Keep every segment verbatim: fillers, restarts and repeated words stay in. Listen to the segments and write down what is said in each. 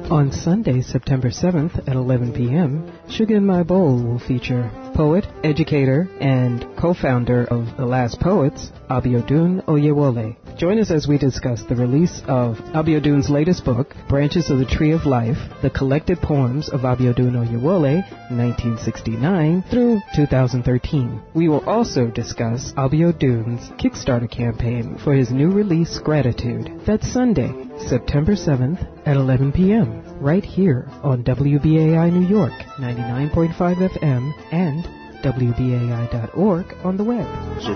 On Sunday, September seventh at eleven p.m., Sugar in My Bowl will feature poet, educator, and co-founder of The Last Poets, Abiodun Oyewole. Join us as we discuss the release of Abiodun's latest book, Branches of the Tree of Life, the collected poems of Abiodun Oyewole, nineteen sixty-nine through two thousand thirteen. We will also discuss Abiodun's Kickstarter campaign for his new release, Gratitude. That's Sunday, September seventh at eleven p.m. right here on W B A I New York, ninety-nine point five F M, and W B A I dot org on the web.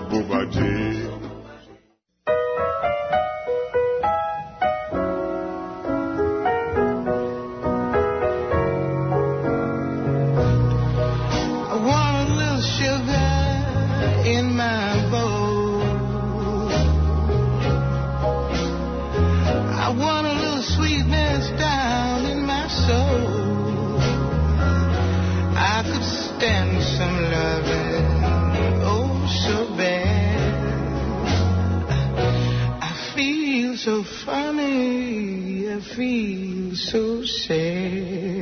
So funny, I feel so sad.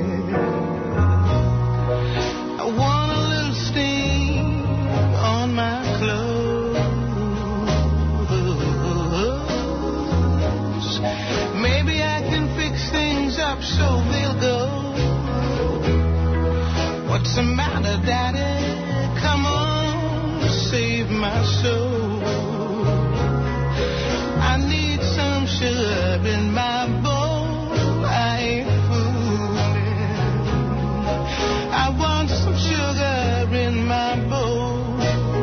I want a little stain on my clothes. Maybe I can fix things up so they'll go. What's the matter, Daddy? Come on, save my soul. I need some sugar in my bowl. I ain't fooling. I want some sugar in my bowl.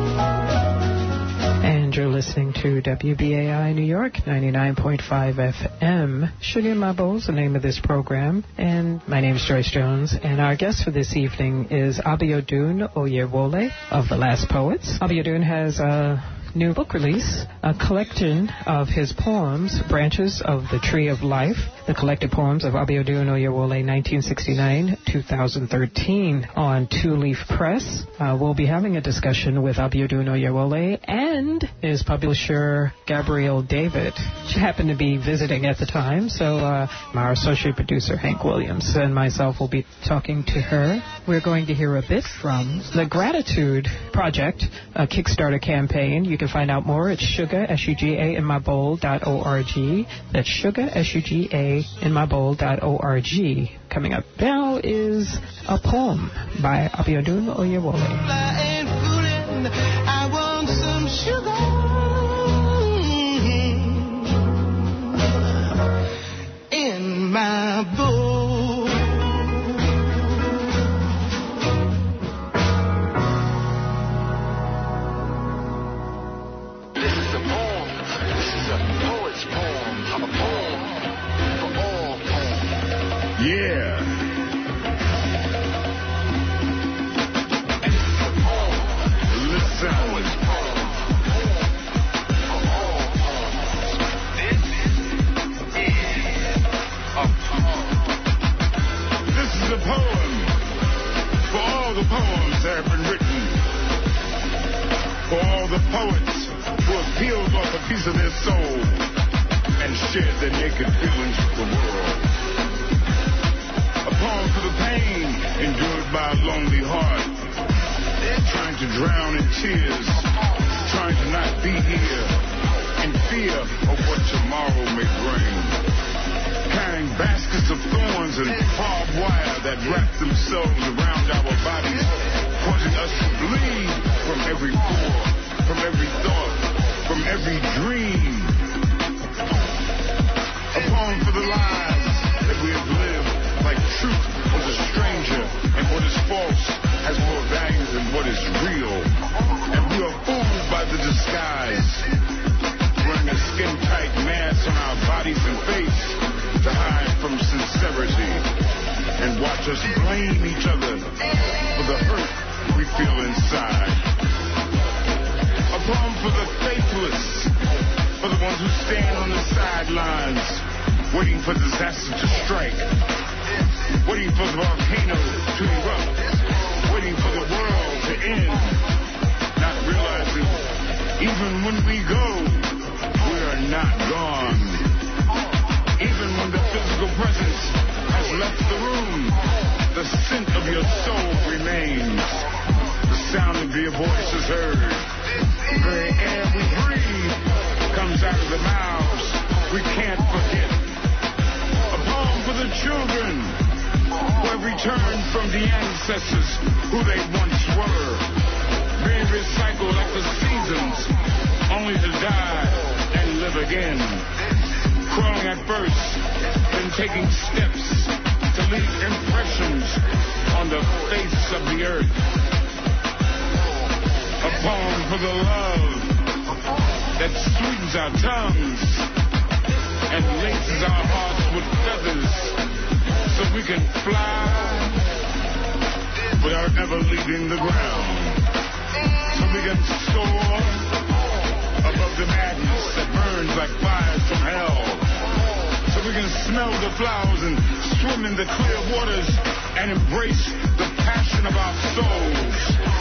And you're listening to W B A I New York, ninety-nine point five F M. Sugar in My Bowl is the name of this program. And my name is Joyce Jones. And our guest for this evening is Abiodun Oyewole of The Last Poets. Abiodun has a new book release, a collection of his poems, Branches of the Tree of Life, the collected poems of Abiodun Oyewole, nineteen sixty-nine to two thousand thirteen, on Two Leaf Press. Uh, we'll be having a discussion with Abiodun Oyewole and his publisher, Gabrielle David. She happened to be visiting at the time, so uh, our associate producer, Hank Williams, and myself will be talking to her. We're going to hear a bit from the Gratitude Project, a Kickstarter campaign. You can find out more at Sugar, S U G A, in my bowl dot org. That's Sugar, S U G A, in my bowl dot org. Coming up now is a poem by Abiodun Oyewole. I ain't fooling. I want some sugar in my bowl. Yeah. Listen. This is a poem for all the poems that have been written, for all the poets who have peeled off a piece of their soul and shared their naked feelings with the world. A poem for the pain endured by a lonely heart, trying to drown in tears, trying to not be here, in fear of what tomorrow may bring, carrying baskets of thorns and barbed wire that wrap themselves around our bodies, causing us to bleed from every pore, from every thought, from every dream. A poem for the lives that we have lived, like truth was a stranger, and what is false has more value than what is real. And we are fooled by the disguise, wearing a skin-tight mask on our bodies and face to hide from sincerity, and watch us blame each other for the hurt we feel inside. A poem for the faithless, for the ones who stand on the sidelines, waiting for disaster to strike, waiting for the volcano to erupt, waiting for the world to end, not realizing even when we go, we are not gone. Even when the physical presence has left room, the scent of your soul remains. The sound of your voice is heard. The very air we breathe comes out of the mouths we can't forget. A poem for the children who have returned from the ancestors who they once were, being recycled like the seasons, only to die and live again. Crawling at first, then taking steps to leave impressions on the face of the earth. A poem for the love that sweetens our tongues and laces our hearts with feathers so we can fly without ever leaving the ground. So we can soar above the madness that burns like fires from hell. So we can smell the flowers and swim in the clear waters and embrace the passion of our souls.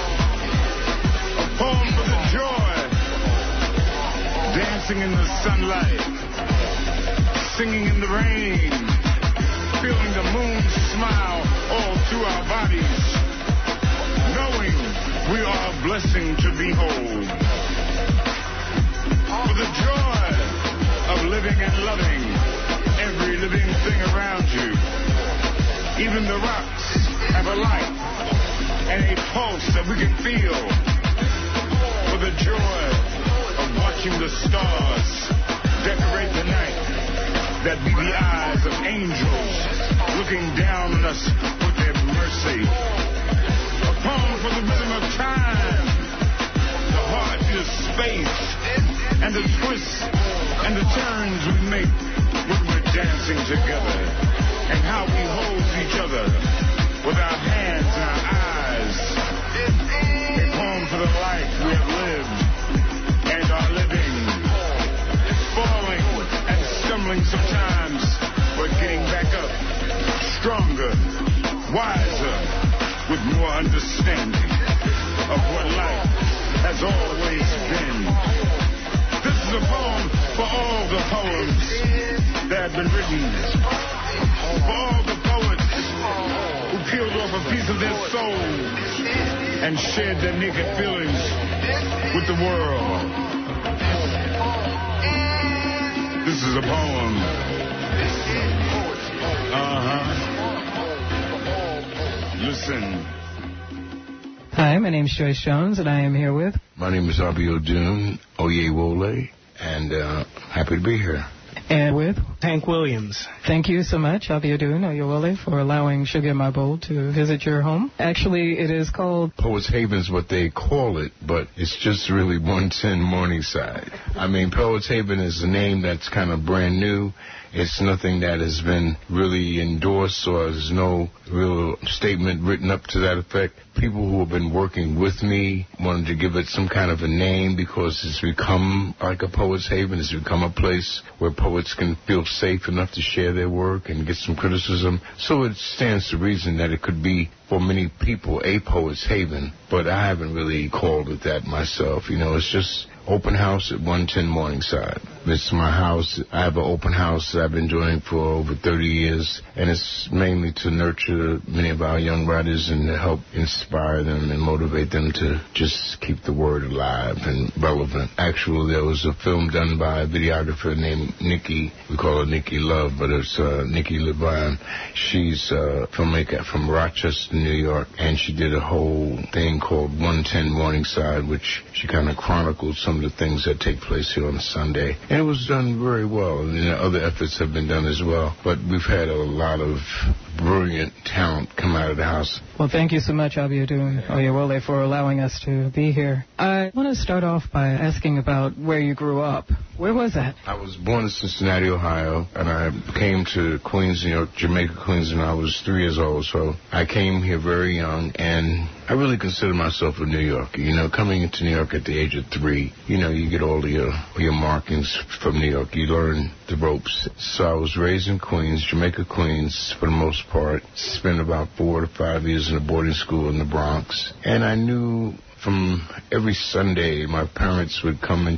A poem for the joy, dancing in the sunlight, singing in the rain, feeling the moon smile all through our bodies, knowing we are a blessing to behold. For the joy of living and loving every living thing around you. Even the rocks have a life and a pulse that we can feel. For the joy of watching the stars decorate the night, that be the eyes of angels looking down on us with their mercy. A poem for the rhythm of time, the heart is space, and the twists and the turns we make when we're dancing together, and how we hold each other with our hands and our eyes. A poem for the life we have lived and are living, falling and stumbling sometimes, but getting back up, stronger, wiser, with more understanding of what life has always been. This is a poem for all the poems that have been written, for all the poets who peeled off a piece of their soul and shared their naked feelings with the world. This is a poem. Uh-huh. Listen. Hi, my name is Joyce Jones, and I am here with... My name is Abiodun Oyewole, and uh, happy to be here. And with... Hank Williams. Thank you so much, Abiodun Oyewole, for allowing Sugar in My Bowl to visit your home. Actually, it is called... Poets Haven is what they call it, but it's just really one ten Morningside. I mean, Poets Haven is a name that's kind of brand new. It's nothing that has been really endorsed, or there's no real statement written up to that effect. People who have been working with me wanted to give it some kind of a name because it's become like a poet's haven. It's become a place where poets can feel safe enough to share their work and get some criticism. So it stands to reason that it could be, for many people, a poet's haven. But I haven't really called it that myself. You know, it's just open house at one ten Morningside. It's my house. I have an open house that I've been doing for over thirty years, and it's mainly to nurture many of our young writers and to help inspire them and motivate them to just keep the word alive and relevant. Actually, there was a film done by a videographer named Nikki. We call her Nikki Love, but it's uh, Nikki Levine. She's a filmmaker from Rochester, New York, and she did a whole thing called one ten Morningside, which she kind of chronicled some of the things that take place here on a Sunday. And it was done very well, and you know, other efforts have been done as well. But we've had a lot of brilliant talent come out of the house. Well, thank you so much, Abiodun Oyewole, for allowing us to be here. I want to start off by asking about where you grew up. Where was that? I was born in Cincinnati, Ohio, and I came to Queens, New York, Jamaica, Queens, when I was three years old. So I came here very young, and I really consider myself a New Yorker. You know, coming into New York at the age of three, you know, you get all your, your markings from New York. You learn the ropes. So I was raised in Queens, Jamaica, Queens, for the most part. Spent about four to five years in a boarding school in the Bronx. And I knew from every Sunday my parents would come into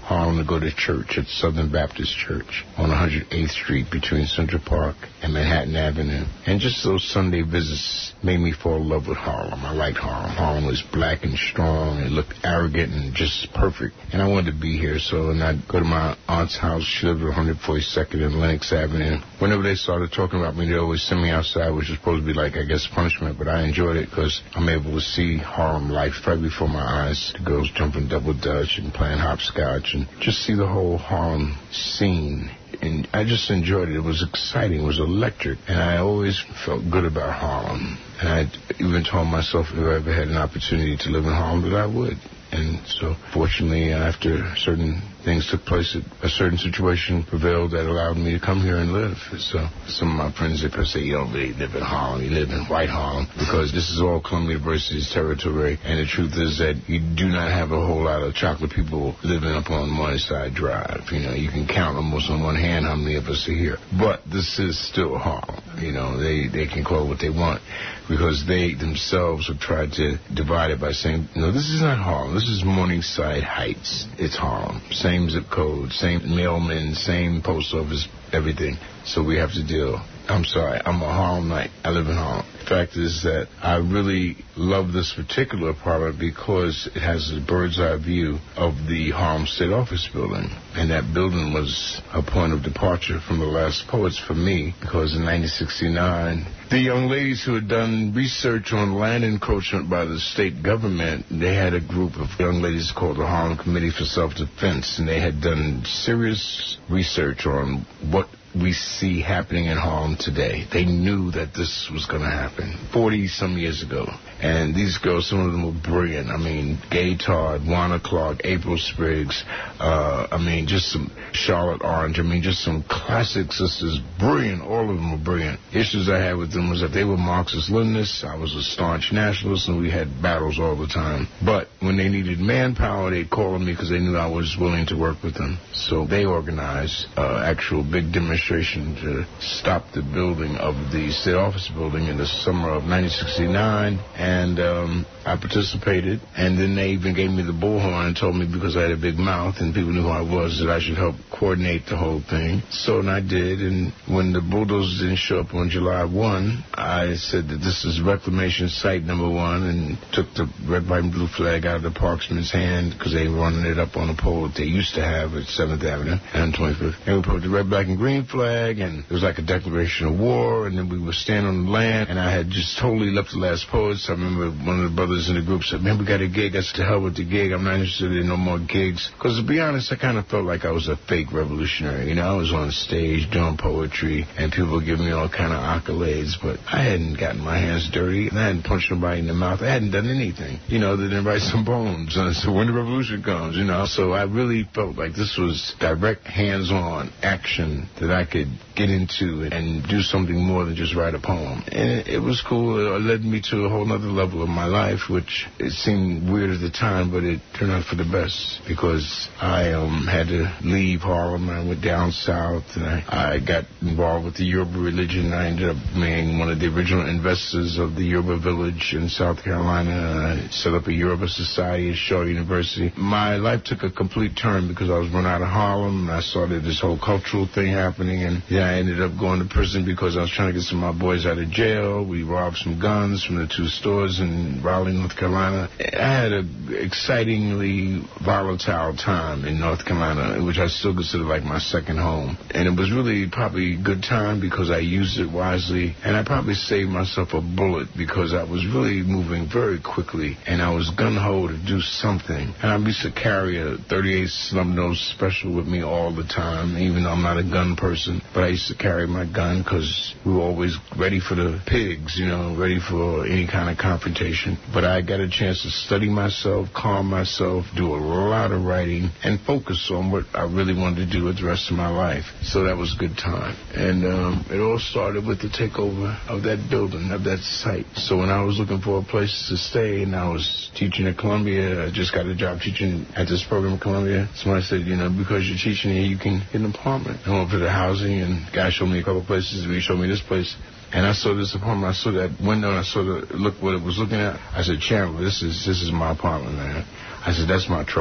Harlem to go to church at Southern Baptist Church on one hundred eighth Street between Central Park and Manhattan Avenue. And just those Sunday visits made me fall in love with Harlem. I liked Harlem. Harlem was black and strong. It looked arrogant and just perfect. And I wanted to be here, so and I'd go to my aunt's house. She lived at one hundred forty-second and Lenox Avenue. Whenever they started talking about me, they always send me outside, which was supposed to be like, I guess, punishment, but I enjoyed it because I'm able to see Harlem life right before my eyes. The girls jumping double dutch and playing hopscotch and just see the whole Harlem scene. And I just enjoyed it. It was exciting. It was electric. And I always felt good about Harlem. And I even told myself if I ever had an opportunity to live in Harlem that I would. And so, fortunately, after certain things took place, a certain situation prevailed that allowed me to come here and live. So, some of my friends, they say, you don't really live in Harlem, you live in White Harlem, because this is all Columbia University's territory, and the truth is that you do not have a whole lot of chocolate people living up on Morningside Drive. You know, you can count almost on one hand how many of us are here. But this is still Harlem. You know, they, they can call it what they want, because they themselves have tried to divide it by saying, no, this is not Harlem. This is Morningside Heights. It's Harlem. Same zip code, same mailman, same post office, everything. So we have to deal. I'm sorry, I'm a Harlemite. I live in Harlem. The fact is that I really love this particular apartment because it has a bird's eye view of the Harlem State Office building. And that building was a point of departure from the Last Poets for me, because in nineteen sixty-nine, the young ladies who had done research on land encroachment by the state government, they had a group of young ladies called the Harlem Committee for Self-Defense, and they had done serious research on what we see happening in Harlem today. They knew that this was going to happen forty-some years ago. And these girls, some of them were brilliant. I mean, Gay Todd, Juana Clark, April Spriggs, uh, I mean, just some Charlotte Orange. I mean, just some classic sisters, brilliant. All of them were brilliant. Issues I had with them was that they were Marxist-Leninists. I was a staunch nationalist, and we had battles all the time. But when they needed manpower, they'd call on me because they knew I was willing to work with them. So they organized uh, actual big demonstration to stop the building of the state office building in the summer of nineteen sixty-nine. And um, I participated, and then they even gave me the bullhorn and told me, because I had a big mouth and people knew who I was, that I should help coordinate the whole thing. So and I did, and when the bulldozers didn't show up on July first, I said that this is reclamation site number one, and took the red, white, and blue flag out of the parksman's hand, because they were running it up on a pole that they used to have at seventh Avenue and twenty-fifth. And we put the red, black, and green flag, and it was like a declaration of war, and then we were standing on the land, and I had just totally left the Last Poets. I remember one of the brothers in the group said, man, we got a gig. I said, to hell with the gig. I'm not interested in no more gigs. Because to be honest, I kind of felt like I was a fake revolutionary. You know, I was on stage doing poetry, and people were giving me all kind of accolades, but I hadn't gotten my hands dirty, and I hadn't punched nobody in the mouth. I hadn't done anything, you know, other than write some poems. And so when the revolution comes, you know, so I really felt like this was direct hands-on action that I could get into and do something more than just write a poem. And it, it was cool. It led me to a whole other level of my life, which it seemed weird at the time, but it turned out for the best, because I um, had to leave Harlem. I went down south, and I, I got involved with the Yoruba religion. I ended up being one of the original investors of the Yoruba village in South Carolina. I set up a Yoruba society at Shaw University. My life took a complete turn because I was run out of Harlem, and I started this whole cultural thing happening, and yeah, I ended up going to prison because I was trying to get some of my boys out of jail. We robbed some guns from the two stores in Raleigh, North Carolina. I had an excitingly volatile time in North Carolina, which I still consider like my second home. And it was really probably a good time because I used it wisely. And I probably saved myself a bullet because I was really moving very quickly, and I was gung-ho to do something. And I used to carry a thirty-eight Slum Nose Special with me all the time, even though I'm not a gun person. But I used to carry my gun because we were always ready for the pigs, you know, ready for any kind of confrontation. But I got a chance to study myself, calm myself, do a lot of writing, and focus on what I really wanted to do with the rest of my life. So that was a good time. And um, it all started with the takeover of that building, of that site. So when I was looking for a place to stay, and I was teaching at Columbia, I just got a job teaching at this program at Columbia. Somebody said, you know, because you're teaching here, you can get an apartment. I went up to the housing, and the guy showed me a couple places, and he showed me this place. And I saw this apartment, I saw that window, and I saw the look what it was looking at. I said, Chandler, this is this is my apartment, man. I said, that's my trophy.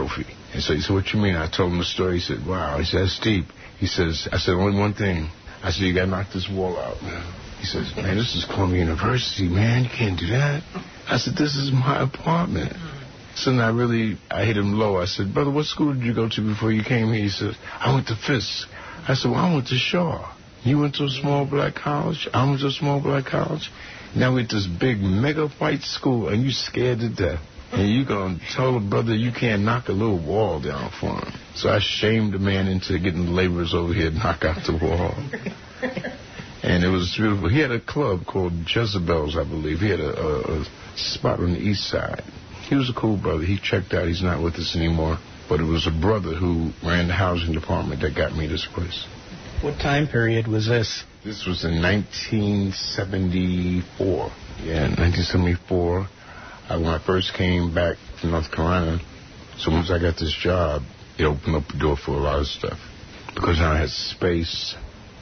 And so he said, what you mean? I told him the story. He said, wow. He said, that's deep. He says, I said, only one thing. I said, you got to knock this wall out, man. He says, man, this is Columbia University, man. You can't do that. I said, this is my apartment. So then I really, I hit him low. I said, brother, what school did you go to before you came here? He said, I went to Fisk. I said, well, I went to Shaw. You went to a small black college? I went to a small black college. Now we're at this big mega white school, and you scared to death. And you going to tell a brother you can't knock a little wall down for him. So I shamed the man into getting the laborers over here to knock out the wall. And it was beautiful. He had a club called Jezebels, I believe. He had a, a, a spot on the east side. He was a cool brother. He checked out. He's not with us anymore. But it was a brother who ran the housing department that got me this place. What time period was this? This was in nineteen seventy-four. Yeah, nineteen seventy-four. I, when I first came back from North Carolina, so once I got this job, it opened up the door for a lot of stuff. Because now I had space.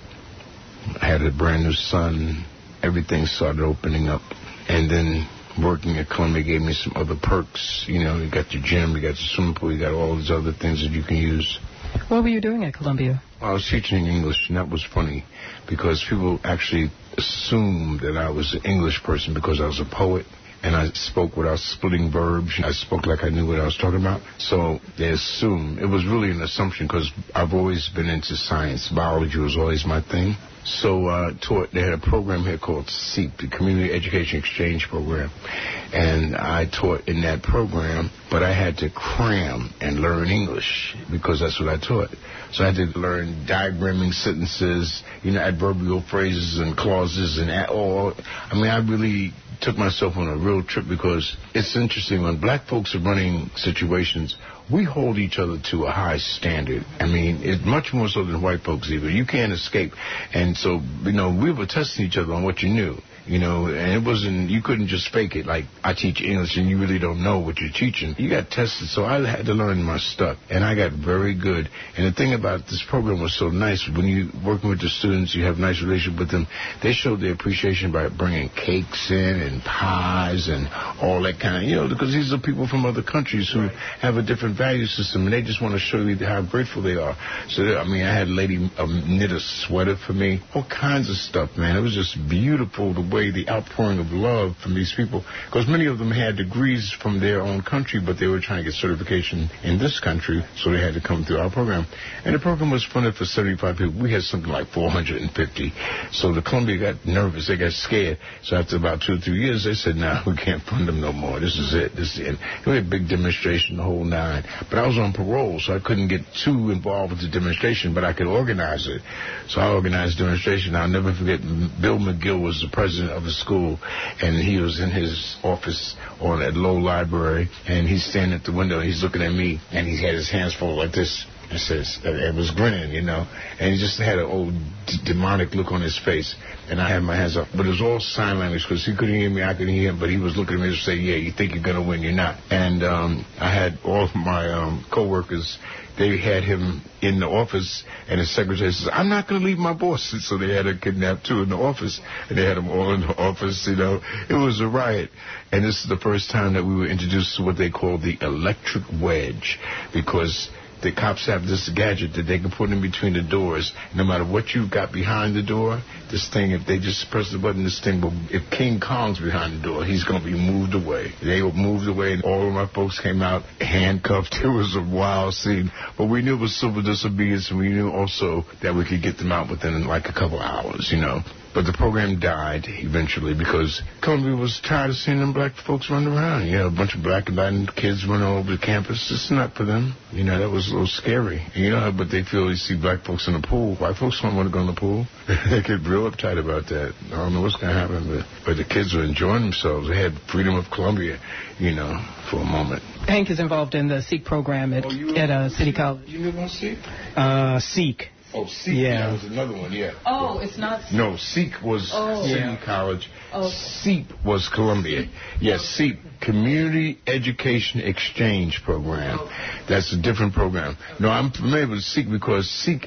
I had a brand new son. Everything started opening up. And then working at Columbia gave me some other perks. You know, you got your gym, you got your swimming pool, you got all these other things that you can use. What were you doing at Columbia? I was teaching English, and that was funny because people actually assumed that I was an English person because I was a poet. And I spoke without splitting verbs. I spoke like I knew what I was talking about. So they assumed. It was really an assumption because I've always been into science. Biology was always my thing. So I uh, taught, they had a program here called SEEP, the Community Education Exchange Program. And I taught in that program, but I had to cram and learn English because that's what I taught. So I had to learn diagramming sentences, you know, adverbial phrases and clauses and all. I mean, I really took myself on a real trip because it's interesting when black folks are running situations, we hold each other to a high standard. I mean, it's much more so than white folks even. You can't escape. And so, you know, we were testing each other on what you knew. You know, and it wasn't, you couldn't just fake it like I teach English and you really don't know what you're teaching. You got tested, so I had to learn my stuff, and I got very good. And the thing about this program was so nice, when you're working with the students, you have a nice relationship with them, they showed their appreciation by bringing cakes in and pies and all that kind of, you know, because these are people from other countries who have a different value system, and they just want to show you how grateful they are. So, I mean, I had a lady um, knit a sweater for me, all kinds of stuff, man. It was just beautiful the way the outpouring of love from these people, because many of them had degrees from their own country, but they were trying to get certification in this country, so they had to come through our program. And the program was funded for seventy-five people. We had something like four hundred fifty. So the Columbia got nervous. They got scared. So after about two or three years, they said, nah, we can't fund them no more. This is it. This is it. We had a big demonstration, the whole nine. But I was on parole, so I couldn't get too involved with the demonstration, but I could organize it. So I organized the demonstration. I'll never forget, Bill McGill was the president of the school, and he was in his office on at Low Library, and he's standing at the window, and he's looking at me, and he had his hands folded like this. It says, it was grinning, you know, and he just had an old d- demonic look on his face, and I had my hands up. But it was all sign language because he couldn't hear me, I couldn't hear him, but he was looking at me and saying, yeah, you think you're going to win, you're not. And um, I had all of my um, co-workers, they had him in the office, and his secretary says, I'm not going to leave my boss. So they had him kidnapped, too, in the office, and they had him all in the office, you know. It was a riot. And this is the first time that we were introduced to what they call the electric wedge, because the cops have this gadget that they can put in between the doors. No matter what you've got behind the door, this thing, if they just press the button, this thing will, if King Kong's behind the door, he's going to be moved away. They were moved away, and all of my folks came out handcuffed. It was a wild scene. But we knew it was civil disobedience, and we knew also that we could get them out within like a couple hours, you know. But the program died eventually because Columbia was tired of seeing them black folks running around. You know, a bunch of black and Latin kids running all over the campus. It's not for them. You know, that was a little scary. You know, but they feel they see black folks in the pool. White folks don't want to go in the pool. They get real uptight about that. I don't know what's going to happen, but, but the kids were enjoying themselves. They had freedom of Columbia, you know, for a moment. Hank is involved in the SEEK program at, oh, at uh, City College. You live on SEEK? Uh, SEEK. Oh, SEEK. Yeah. That was another one, yeah. Oh, it's not... No, SEEK was oh. City yeah. College. Oh. SEEP was Columbia. Yes, SEEP, Community Education Exchange Program. That's a different program. No, I'm familiar with SEEK because SEEK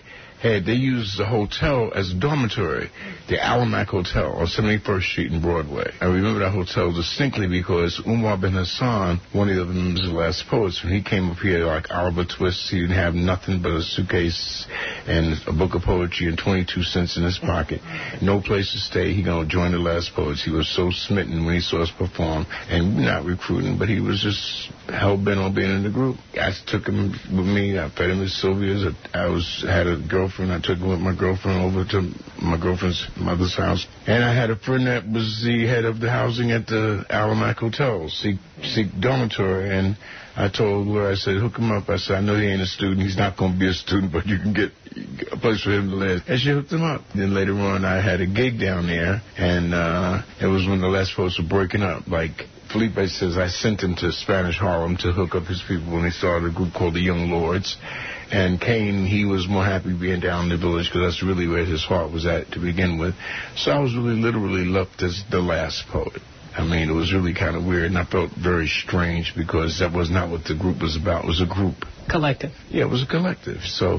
had, they used the hotel as a dormitory, the Alamac Hotel on seventy-first Street and Broadway. I remember that hotel distinctly because Umar bin Hassan, one of the other members of the Last Poets, when he came up here like Oliver Twist, he didn't have nothing but a suitcase and a book of poetry and twenty-two cents in his pocket. No place to stay. He gonna join the Last Poets. He was so smitten when he saw us perform, and we're not recruiting, but he was just hell-bent on being in the group. I took him with me. I fed him at Sylvia's. I was had a girlfriend. I took him with my girlfriend over to my girlfriend's mother's house. And I had a friend that was the head of the housing at the Alamac Hotel, Sikh, Sikh dormitory, and I told her, I said, hook him up. I said, I know he ain't a student. He's not going to be a student, but you can get a place for him to live. And she hooked him up. Then later on, I had a gig down there, and uh, it was when the Last Poets were breaking up. Like Felipe says, I sent him to Spanish Harlem to hook up his people when he started a group called the Young Lords. And Kane, he was more happy being down in the village because that's really where his heart was at to begin with. So I was really literally left as the last poet. I mean, it was really kind of weird, and I felt very strange because that was not what the group was about. It was a group. Collective. Yeah, it was a collective. So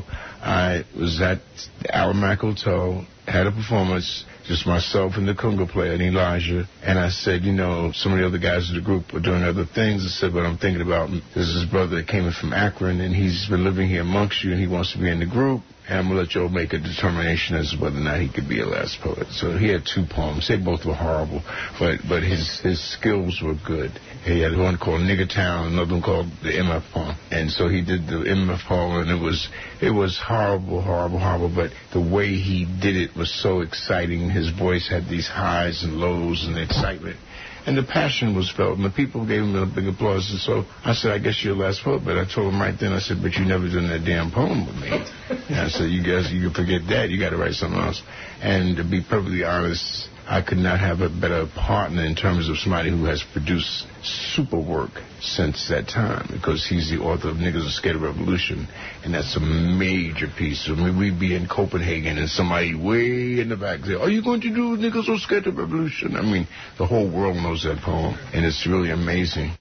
I was at the Alamac Hotel, had a performance, just myself and the conga player and Elijah, and I said, you know, some of the other guys in the group were doing other things. I said, but I'm thinking about, this is his brother that came in from Akron, and he's been living here amongst you, and he wants to be in the group. And I'm going to let y'all make a determination as to whether or not he could be a Last Poet. So he had two poems. They both were horrible, but but his his skills were good. He had one called Nigger Town, another one called the M F poem. And so he did the M F poem, and it was it was horrible, horrible, horrible. But the way he did it was so exciting. His voice had these highs and lows and excitement. And the passion was felt, and the people gave him a big applause. And so I said, I guess you're the Last Poet. But I told him right then, I said, but you never done that damn poem with me. And I said, you guys, you can forget that. You got to write something else. And to be perfectly honest, I could not have a better partner in terms of somebody who has produced super work since that time, because he's the author of Niggas Are Scared of Revolution, and that's a major piece. I mean, we'd be in Copenhagen, and somebody way in the back say, are you going to do Niggas Are Scared of Revolution? I mean, the whole world knows that poem, and it's really amazing.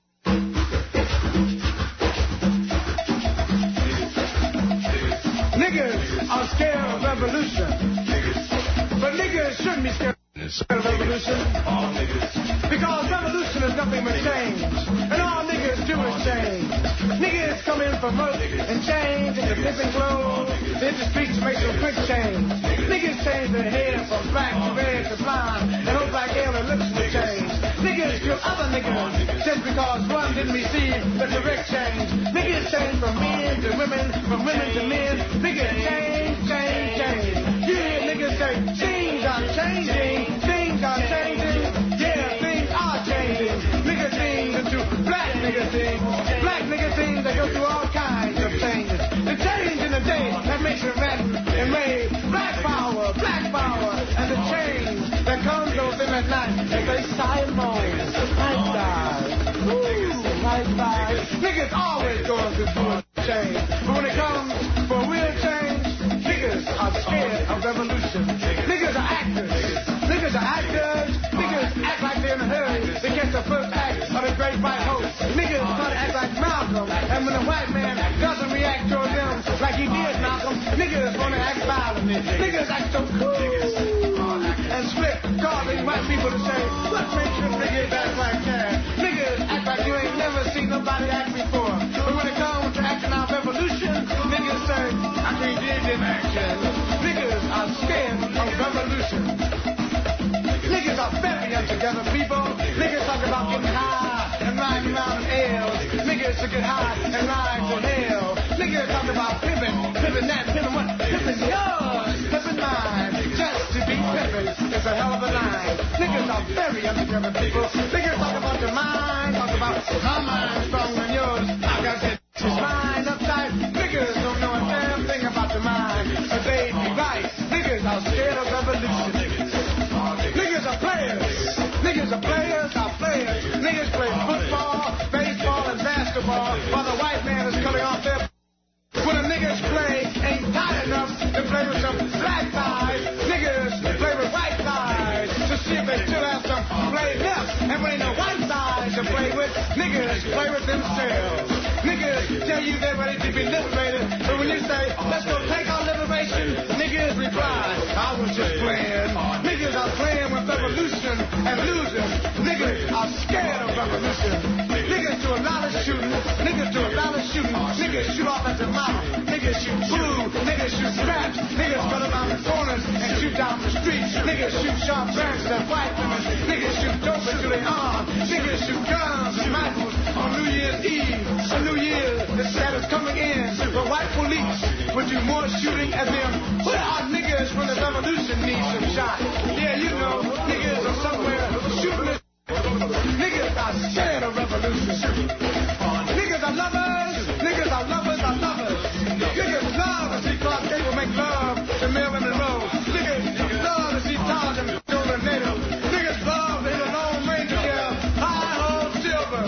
Niggas are scared of revolution, but niggas shouldn't be scared of revolution, because revolution is nothing but change, and all niggas do is change. Niggas come in for murder and change into flipping clothes, hit the streets to make some quick change. Niggas change their hair from black to red to blonde, and hope like hell their lips will change. Niggas kill other niggas just because one didn't receive the correct change. Niggas change from men to women, from women to men. Niggas change, change, change. Yeah, niggas say things are changing, things are changing. Yeah, things are changing. Niggas things into black niggas things. Black niggas things that go through all kinds of changes. The change in the day that makes it red and made black power, black power, and the change that comes over them at night as they sigh and moan. Night dies. Woo, night dies. Niggas always going through change. But when it comes for real change, niggas are scared of revolution. Niggas are actors. Niggas are actors. Niggas act like they're in a hurry to catch the first act of the great white hope. Niggas try to act like Malcolm, and when the white man doesn't react toward them like he did Malcolm, niggas want to act violently. Niggas act so cool and slick, causing white people to say, what makes you niggas act like that? Niggas act like you ain't never seen nobody act before. But when it comes to acting out revolution, niggas say, I can't do it in action. Niggas are scared of revolution. Niggas are very untogether people. Niggas talk about getting high and riding around in L's. Niggas to get high and ride to hell. Niggas talk about pimping, pimping that, pimping what? Pimping yours, pimping mine. Just to be pimping is a hell of a line. Niggas are very untogether people. Niggas talk about your mind, talk about my mind stronger than yours. I got that his mind uptight. Niggas don't know a damn thing about your mind, but they be right. Niggas are scared of revolution. Niggas are players. Niggas are players, are players. Niggas play football, baseball, and basketball while the white man is cutting off their... When the niggas play ain't tight enough to play with some black guys, niggas play with white guys to see if they still have some play left. And when ain't no white guys to play with, niggas play with themselves. Niggas tell you they're ready to be liberated, but when you say say, let's go take our liberation. Niggas replied, I was just playing. Niggas are playing with revolution and losing. Niggas are scared of revolution. Niggas do a lot of shooting. Niggas do a lot of shooting. Niggas shoot off at the mouth. Niggas shoot food. Niggas shoot scraps. Niggas run around the corners and shoot down the streets. Niggas shoot sharp branches at white women. Niggas shoot dope into their arms. Niggas shoot guns and rifles on New Year's Eve. On New Year's that is coming in. The white police would do more shooting at them. Where are niggas when the revolution needs some shot? Yeah, you know, niggas are somewhere shooting this. Niggas are scared of revolution. Niggas are lovers. Niggas are lovers are lovers. Niggas love to see Clark Gable make love to Marilyn Monroe. Niggas love to see Tarzan kill the native. Niggas love to hear the Lone Ranger yell, hi-ho, silver.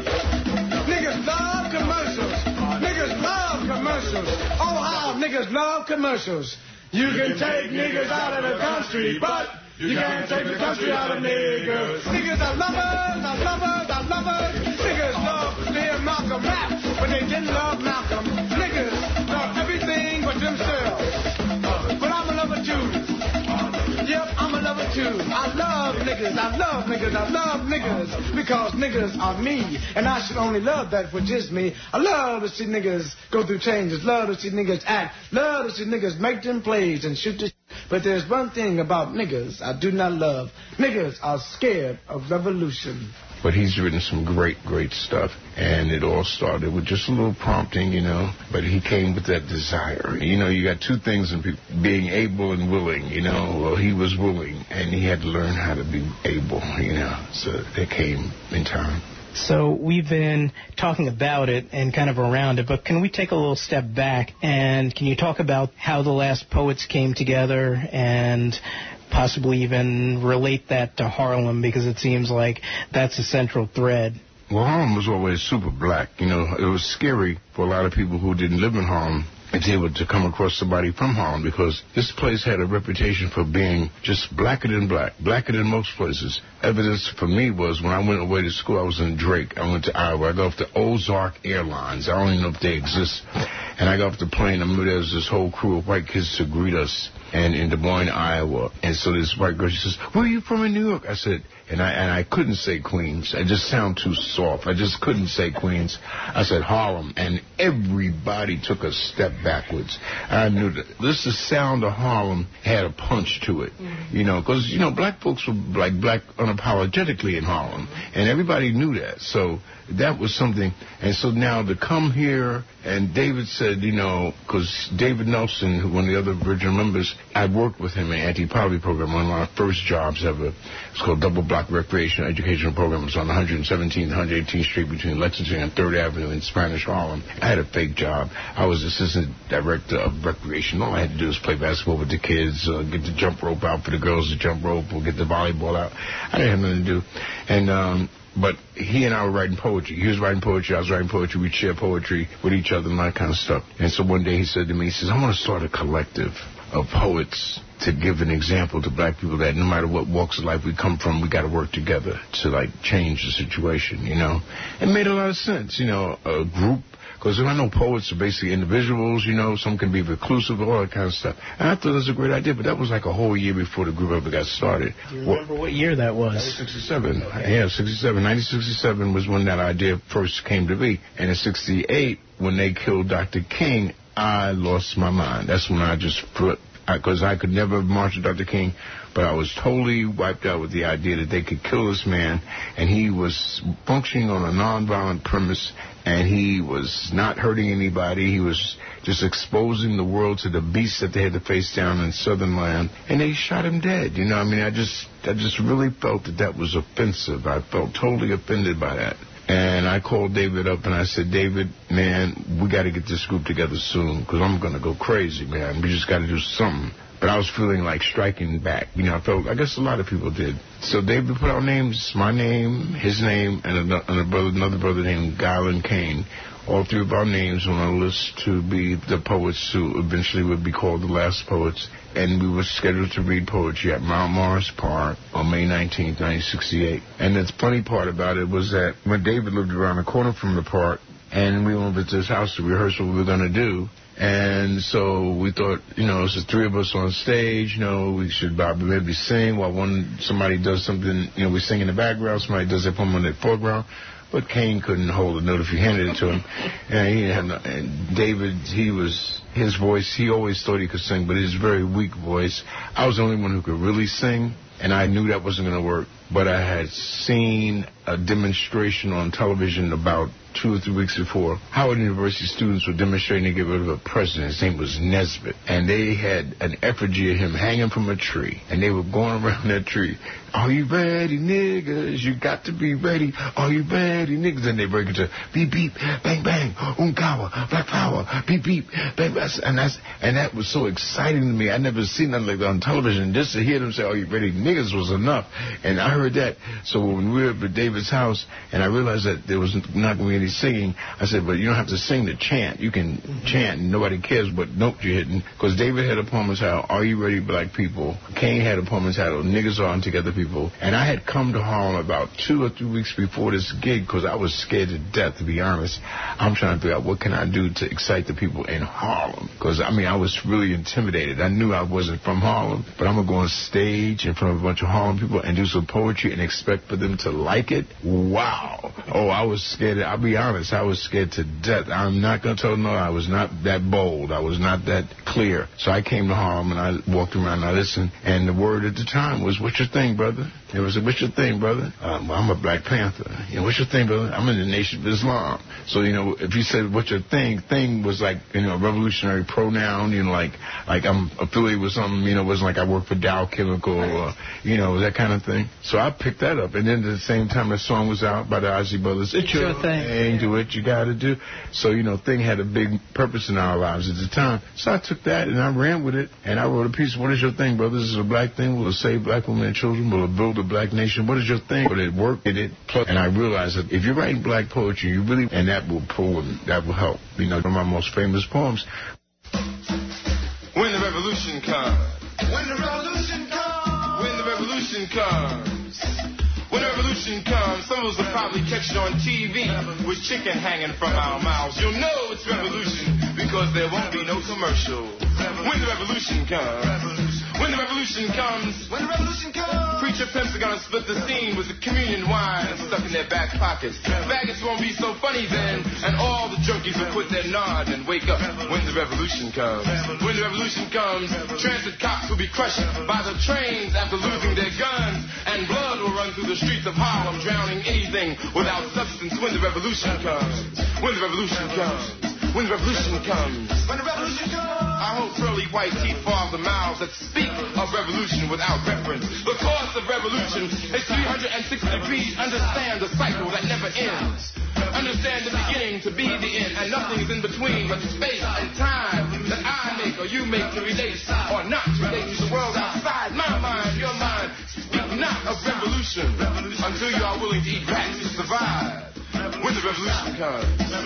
Niggas love commercials. Niggas love commercials. Oh, how niggas love commercials. You can take niggas out of the country, but you can't take the country out of niggas. Niggas are lovers, are lovers, are lovers. Niggas love to hear Malcolm rap, but they didn't love Malcolm. Niggas love everything but themselves. But I'm a lover too. Yep, I'm a lover too. I love niggas, I love niggas, I love niggas. Because niggas are me, and I should only love that which is me. I love to see niggas go through changes, love to see niggas act, love to see niggas make them plays and shoot the shit. But there's one thing about niggas I do not love. Niggas are scared of revolution. But he's written some great, great stuff. And it all started with just a little prompting, you know. But he came with that desire. You know, you got two things in people, being able and willing, you know. Well, he was willing, and he had to learn how to be able, you know. So it came in time. So we've been talking about it and kind of around it, but can we take a little step back and can you talk about how the Last Poets came together and possibly even relate that to Harlem, because it seems like that's a central thread? Well, Harlem was always super black. You know, it was scary for a lot of people who didn't live in Harlem if they were to come across somebody from Harlem, because this place had a reputation for being just blacker than black, blacker than most places. Evidence for me was when I went away to school, I was in Drake. I went to Iowa. I got off the Ozark Airlines. I don't even know if they exist. And I got off the plane. I remember there was this whole crew of white kids to greet us and in Des Moines, Iowa. And so this white girl, she says, where are you from in New York? I said, and I and I couldn't say Queens. I just sound too soft. I just couldn't say Queens. I said Harlem. And everybody took a step backwards. I knew that this the sound of Harlem had a punch to it. Mm-hmm. You know, because, you know, black folks were like black unapologetically in Harlem. And everybody knew that. So that was something. And so now to come here, and David said, you know, because David Nelson, one of the other original members, I worked with him in the anti-poverty program, one of my first jobs ever. It's called Double Block Recreation Educational Program. It's on one seventeenth and one eighteenth Street between Lexington and third Avenue in Spanish Harlem. I had a fake job. I was assistant director of recreation. All I had to do was play basketball with the kids, uh, get the jump rope out for the girls to jump rope, or get the volleyball out. I didn't have nothing to do. And, um, But he and I were writing poetry. He was writing poetry. I was writing poetry. We'd share poetry with each other and that kind of stuff. And so one day he said to me, he says, I want to start a collective of poets to give an example to black people that no matter what walks of life we come from, we got to work together to, like, change the situation, you know. It made a lot of sense, you know, a group. Because I know poets are basically individuals, you know, some can be reclusive, all that kind of stuff. And I thought it was a great idea, but that was like a whole year before the group ever got started. Do you remember what, what year that was? That was sixty-seven. Okay. Yeah, sixty-seven. nineteen sixty-seven was when that idea first came to be. And in sixty-eight, when they killed Doctor King, I lost my mind. That's when I just flipped. Because I, I could never march with Doctor King, but I was totally wiped out with the idea that they could kill this man, and he was functioning on a nonviolent premise, and he was not hurting anybody. He was just exposing the world to the beasts that they had to face down in Southern land, and they shot him dead. You know, I mean, I just, I just really felt that that was offensive. I felt totally offended by that. And I called David up and I said, David, man, we got to get this group together soon because I'm going to go crazy, man. We just got to do something. But I was feeling like striking back. You know, I felt, I guess a lot of people did. So David put our names, my name, his name, and another, and a brother, another brother named Garland Kane. All three of our names on a list to be the poets who eventually would be called the Last Poets. And we were scheduled to read poetry at Mount Morris Park on May nineteenth, nineteen sixty-eight. And the funny part about it was that when David lived around the corner from the park, and we went over to his house to rehearse what we were going to do, And so we thought, you know, it's the three of us on stage, you know, we should maybe sing while one somebody does something, you know, we sing in the background, somebody does their poem in the foreground. But Kane couldn't hold a note if you handed it to him. And he had no, and David, he was, his voice, he always thought he could sing, but his very weak voice. I was the only one who could really sing, and I knew that wasn't going to work. But I had seen a demonstration on television about two or three weeks before. Howard University students were demonstrating to get rid of a president. His name was Nesbitt. And they had an effigy of him hanging from a tree. And they were going around that tree. Are you ready, niggas? You got to be ready. Are you ready, niggas? And they break into beep, beep, bang, bang, Unkawa, Black Power, beep, beep, bang, bang. And, that's, and that was so exciting to me. I never seen nothing like that on television. Just to hear them say, are you ready, niggas, was enough. And I heard that. So when we were at David's house, and I realized that there was not going to be any singing, I said, but you don't have to sing the chant. You can mm-hmm. chant, and nobody cares what note you're hitting. Because David had a poem entitled, Are You Ready, Black People? Kane had a poem entitled, Niggas Aren't Together People. And I had come to Harlem about two or three weeks before this gig because I was scared to death, to be honest. I'm trying to figure out what can I do to excite the people in Harlem. Because, I mean, I was really intimidated. I knew I wasn't from Harlem, but I'm going to go on stage in front of a bunch of Harlem people and do some poetry and expect for them to like it. Wow. Oh, I was scared. I'll be honest. I was scared to death. I'm not going to tell them no. I was not that bold. I was not that clear. So I came to Harlem and I walked around and I listened. And the word at the time was, what's your thing, brother? It was, what's your thing, brother? Um, well, I'm a Black Panther. You know, what's your thing, brother? I'm in the Nation of Islam. So, you know, if you said, what's your thing? Thing was like, you know, a revolutionary pronoun. You know, like, like I'm affiliated with something, you know, it wasn't like I work for Dow Chemical or, you know, that kind of thing. So I picked that up. And then at the same time, the song was out by the Ozzy Brothers. It's your, your thing. thing. Do what you got to do. So, you know, Thing had a big purpose in our lives at the time. So I took that and I ran with it. And I wrote a piece. What is your thing, brother? This is a black thing. Will it save black women and children? Will it build a black nation? What is your thing? But it worked. It did. And I realized that if you're writing black poetry, you really, and that will pull, that will help. You know, one of my most famous poems. When the revolution comes. When the revolution comes. When the revolution comes. When the revolution comes, some of us will probably catch it on T V with chicken hanging from our mouths. You'll know it's revolution because there won't be no commercial. When the revolution comes. When the revolution comes. When the revolution comes. Preacher pimps are gonna split the scene with the communion wine stuck in their back pockets. Faggots won't be so funny then, and all the junkies will quit their nod and wake up when the revolution comes. When the revolution comes, transit cops will be crushed by the trains after losing their guns, and blood will run through the streets of Harlem, drowning anything without substance. When the revolution comes. When the revolution comes. When the revolution comes. When the revolution comes. I hope pearly white teeth fall the mouths that speak of revolution without reference. The course of revolution is three hundred sixty degrees. Understand the cycle that never ends. Understand the beginning to be the end, and nothing is in between but space and time that I make or you make to relate or not to relate to the world outside my mind, your mind. Speak not of revolution until you are willing to eat rats to survive. When the revolution comes.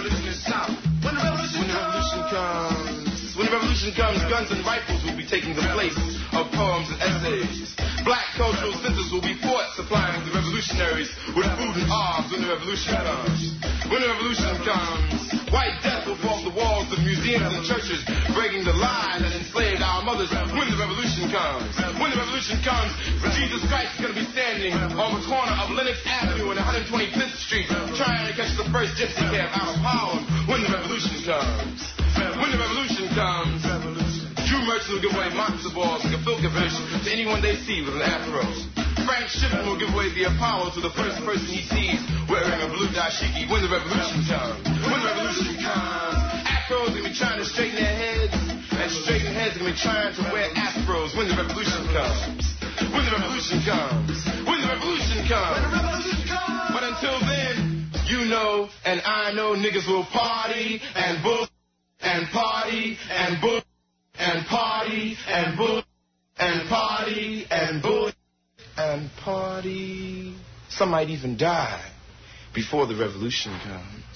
When the revolution comes. When the revolution comes, guns and rifles will be taking the place of poems and essays. Black cultural centers will be forts supplying the revolutionaries with food and arms when the revolution comes. When the revolution comes, white death will form the walls of museums and churches, breaking the lie that enslaved our mothers. When the revolution comes. When the revolution comes, Jesus Christ is going to be standing on the corner of Lenox Avenue and one hundred twenty-fifth Street, trying to catch the first gypsy cab out of Harlem. When the revolution comes. When the revolution comes, Jew merchants will give away matzo balls and gefilte fish to anyone they see with an afro. Frank Shippen will give away the Apollo to the first person he sees wearing a blue dashiki. When the revolution comes. When the revolution comes, afros will be trying to straighten their heads, and straighten heads will be trying to wear afros. When the revolution comes. When the revolution comes. When the revolution comes. When the revolution comes. But until then, you know and I know niggas will party and bull. And party, and bull, and party, and bull, and party, and bull, and party. Some might even die before the revolution comes.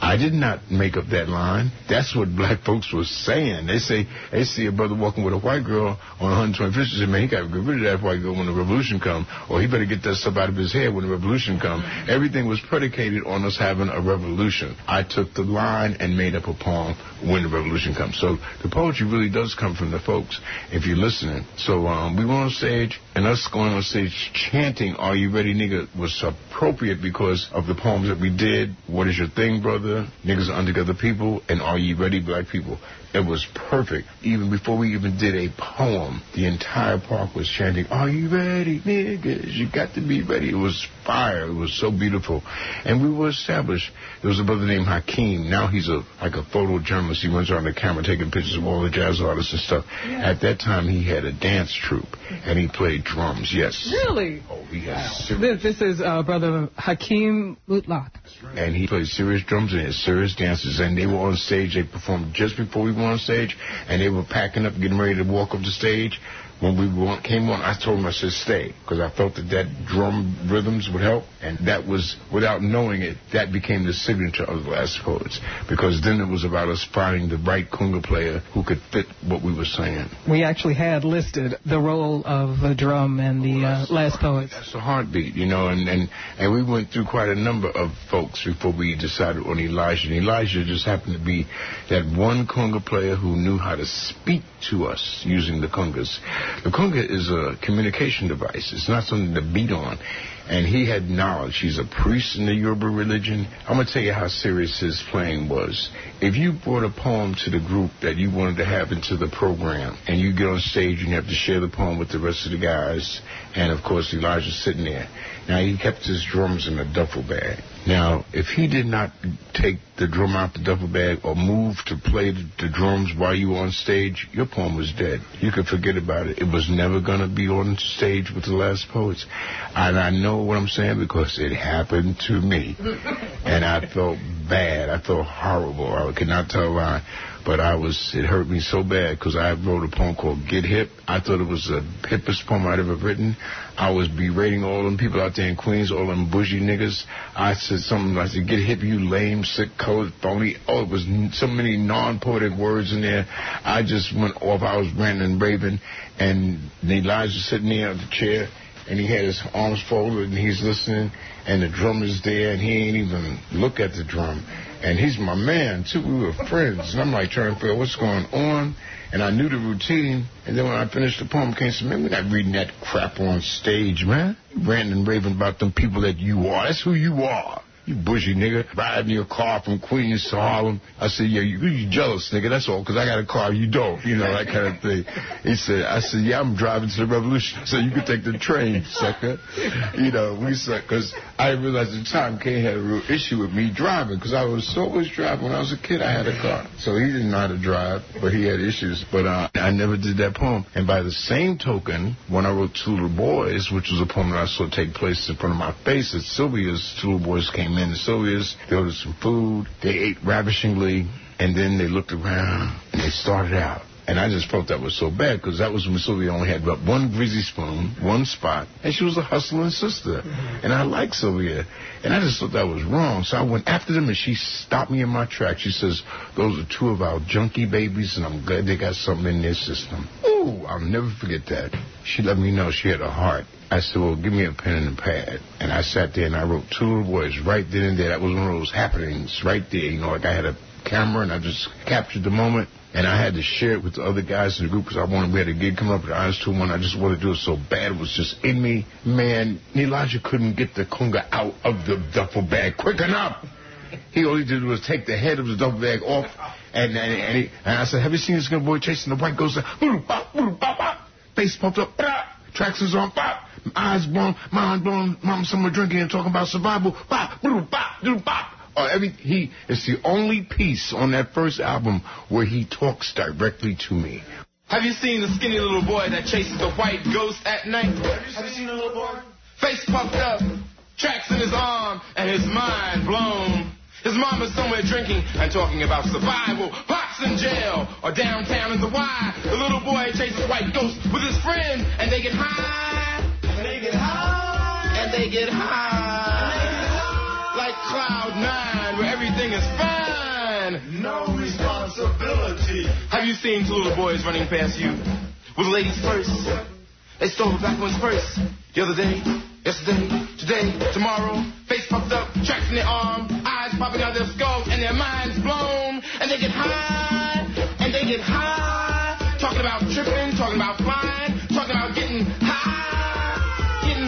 I did not make up that line. That's what black folks were saying. They say, they see a brother walking with a white girl on one hundred twenty-fifth Street, man, he got to get rid of that white girl when the revolution come, or he better get that stuff out of his head when the revolution come. Everything was predicated on us having a revolution. I took the line and made up a poem when the revolution comes. So the poetry really does come from the folks, if you're listening. So um, we went on stage, and us going on stage chanting, "Are you ready, nigga?" was appropriate because of the poems that we did. What is your thing, brother? Niggas are untogether people, and Are you ready, black people? It was perfect. Even before we even did a poem, the entire park was chanting, "Are you ready, niggas? You got to be ready." It was fire. It was so beautiful. And we were established. There was a brother named Hakeem. Now he's a like a photojournalist. He runs around the camera taking pictures of all the jazz artists and stuff. Yeah. At that time, he had a dance troupe, and he played drums, yes. Really? Oh, he has wow. serious. This, this is uh, Brother Hakeem Mutlaq. Right. And he played serious drums and had serious dances. And they were on stage. They performed just before we went on stage, and they were packing up, getting ready to walk up the stage. When we came on, I told him, I said, stay, because I felt that that drum rhythms would help, and that was, without knowing it, that became the signature of the Last Poets, because then it was about us finding the right conga player who could fit what we were saying. We actually had listed the role of the drum and the uh, Last Poets. That's the heartbeat, you know, and, and, and we went through quite a number of folks before we decided on Elijah, and Elijah just happened to be that one conga player who knew how to speak to us using the congas. The conga is a communication device. It's not something to beat on. And he had knowledge. He's a priest in the Yoruba religion. I'm going to tell you how serious his playing was. If you brought a poem to the group that you wanted to have into the program, and you get on stage and you have to share the poem with the rest of the guys, and, of course, Elijah's sitting there. Now, he kept his drums in a duffel bag. Now, if he did not take the drum out the duffel bag or move to play the, the drums while you were on stage, your poem was dead. You could forget about it. It was never going to be on stage with the Last Poets. And I know what I'm saying because it happened to me. And I felt bad. I felt horrible. I could not tell a lie. But I was, it hurt me so bad because I wrote a poem called Get Hip. I thought it was the hippest poem I'd ever written. I was berating all them people out there in Queens, all them bougie niggas. I said something, I said, get hip, you lame, sick, colored, phony. Oh, it was so many non-poetic words in there. I just went off. I was ranting and raving. And Elijah's sitting there on the chair, and he had his arms folded, and he's listening, and the drum is there, and he ain't even look at the drum. And he's my man, too. We were friends. And I'm like trying to figure out what's going on. And I knew the routine. And then when I finished the poem, I came and said, man, we're not reading that crap on stage, man. You ranting and raving about them people that you are. That's who you are. You bougie nigga, riding your car from Queens to Harlem. I said, yeah, you, you jealous, nigga, that's all, because I got a car, you don't, you know, that kind of thing. He said, I said, yeah, I'm driving to the Revolution. I said, you can take the train, sucker. You know, we said, because I realized at the time Kane had a real issue with me driving, because I was always driving. When I was a kid, I had a car. So he didn't know how to drive, but he had issues. But uh, I never did that poem. And by the same token, when I wrote Two Little Boys, which was a poem that I saw take place in front of my face at Sylvia's, Two Little Boys came in to Sylvia's, they ordered some food, they ate ravishingly, and then they looked around, and they started out. And I just felt that was so bad, because that was when Sylvia only had about one greasy spoon, one spot, and she was a hustling sister. Mm-hmm. And I liked Sylvia. And I just thought that was wrong. So I went after them, and she stopped me in my tracks. She says, those are two of our junkie babies, and I'm glad they got something in their system. Ooh, I'll never forget that. She let me know she had a heart. I said, well, give me a pen and a pad. And I sat there, and I wrote Two Little Boys right then and there. That was one of those happenings right there. You know, like I had a camera, and I just captured the moment. And I had to share it with the other guys in the group because I wanted, we had a gig coming up at Honest two one. I just wanted to do it so bad. It was just in me. Man, Elijah couldn't get the conga out of the duffel bag quick enough. He all he did was take the head of the duffel bag off. And, and, and, he, and I said, have you seen this good boy chasing the white ghost? Face pumped up. Tracks is on. Bop. Eyes blown. Mind blown. Mom somewhere drinking and talking about survival. Bop. Bop. Bop. Uh, every, he is the only piece on that first album where he talks directly to me. Have you seen the skinny little boy that chases the white ghost at night? Have you seen the little boy? Face puffed up, tracks in his arm, and his mind blown. His mom is somewhere drinking and talking about survival. Pops in jail or downtown in the Y. The little boy chases white ghosts with his friends, and they get high. And they get high. And they get high. Like Cloud Nine, where everything is fine. and no responsibility. Have you seen two little boys running past you with ladies' purse? They stole the black one's purse the other day, yesterday, today, tomorrow. Face puffed up, tracks in their arm, eyes popping out their skulls, and their minds blown. And they get high, and they get high, talking about tripping, talking about flying, talking about getting high, getting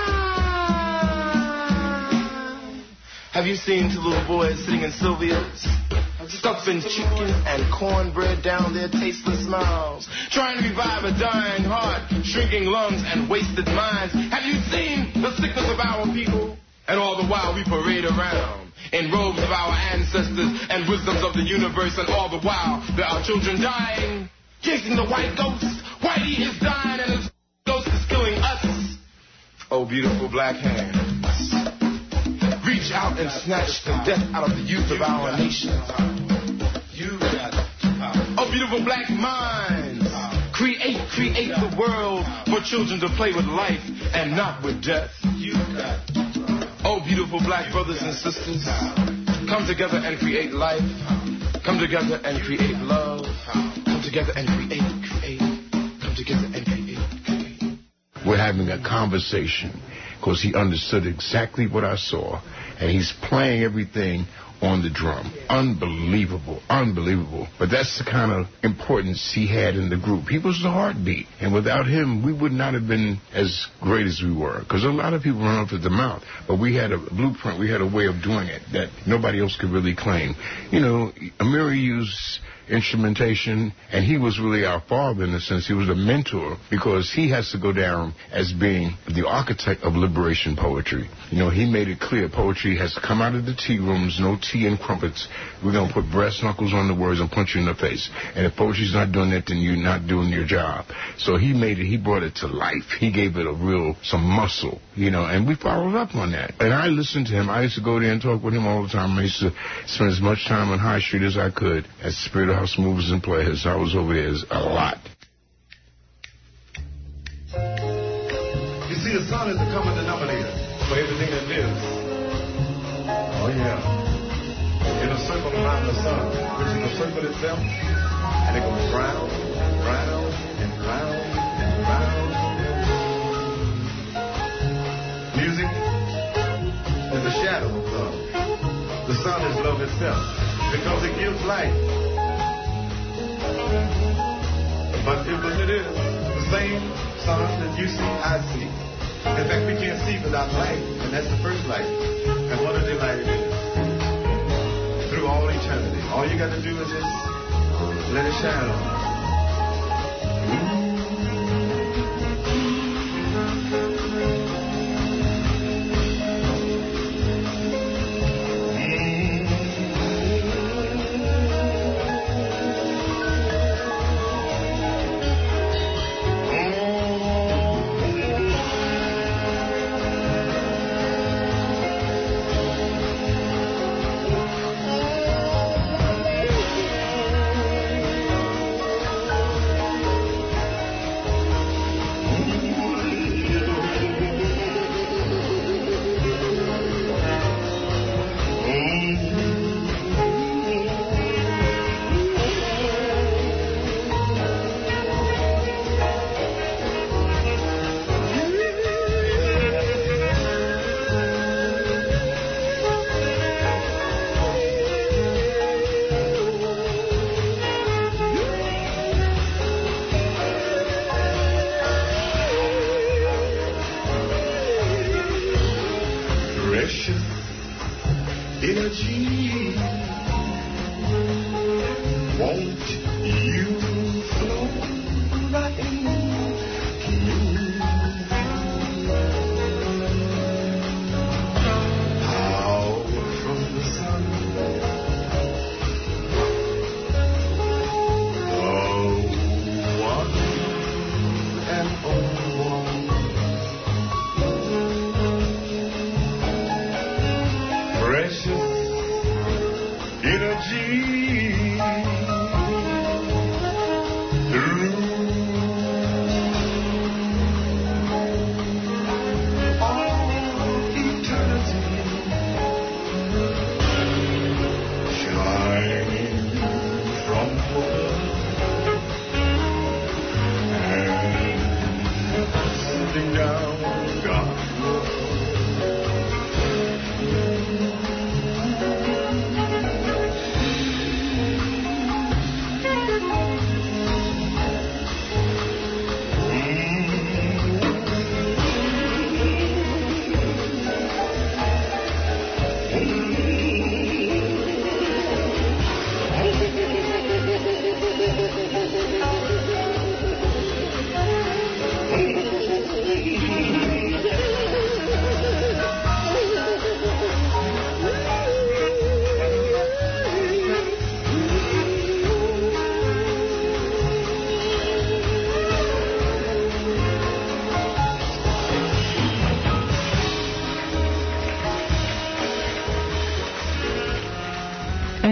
high. Have you seen two little boys sitting in Sylvia's, stuffing chicken and cornbread down their tasteless mouths, trying to revive a dying heart, shrinking lungs and wasted minds? Have you seen the sickness of our people? And all the while we parade around in robes of our ancestors and wisdoms of the universe, and all the while there are children dying, chasing the white ghost. Whitey is dying and his ghost is killing us. Oh, beautiful black hands, reach out and snatch the death out of the youth of our nation. You got power. Oh, beautiful black minds, create, create the world for children to play with life and not with death. You got power. Oh, beautiful black brothers and sisters, come together and create life. Come together and create love. Come together and create, create. Come together and create, create. We're having a conversation because he understood exactly what I saw, and he's playing everything on the drum. Unbelievable, unbelievable. But that's the kind of importance he had in the group. He was the heartbeat, and without him, we would not have been as great as we were, because a lot of people run off at the mouth, but we had a blueprint, we had a way of doing it that nobody else could really claim. You know, Amiri used instrumentation, and he was really our father in a sense. He was a mentor, because he has to go down as being the architect of liberation poetry. You know, he made it clear poetry has to come out of the tea rooms, no tea and crumpets. We're going to put brass knuckles on the words and punch you in the face. And if poetry's not doing that, then you're not doing your job. So he made it, he brought it to life. He gave it a real, some muscle, you know, and we followed up on that. And I listened to him. I used to go there and talk with him all the time. I used to spend as much time on High Street as I could at Spirit of House Movers and Players. I was over there a lot. You see, the sun is the common denominator for everything that lives. Oh, yeah. In a circle around the sun, which is a circle itself, and it goes round, round, and round, and round. Music is a shadow of love. The sun is love itself, because it gives light. But it, but it is the same sun that you see, I see. In fact, we can't see without light, and that's the first light. And what a delight it is. Through all eternity. All you got to do is just let it shine on.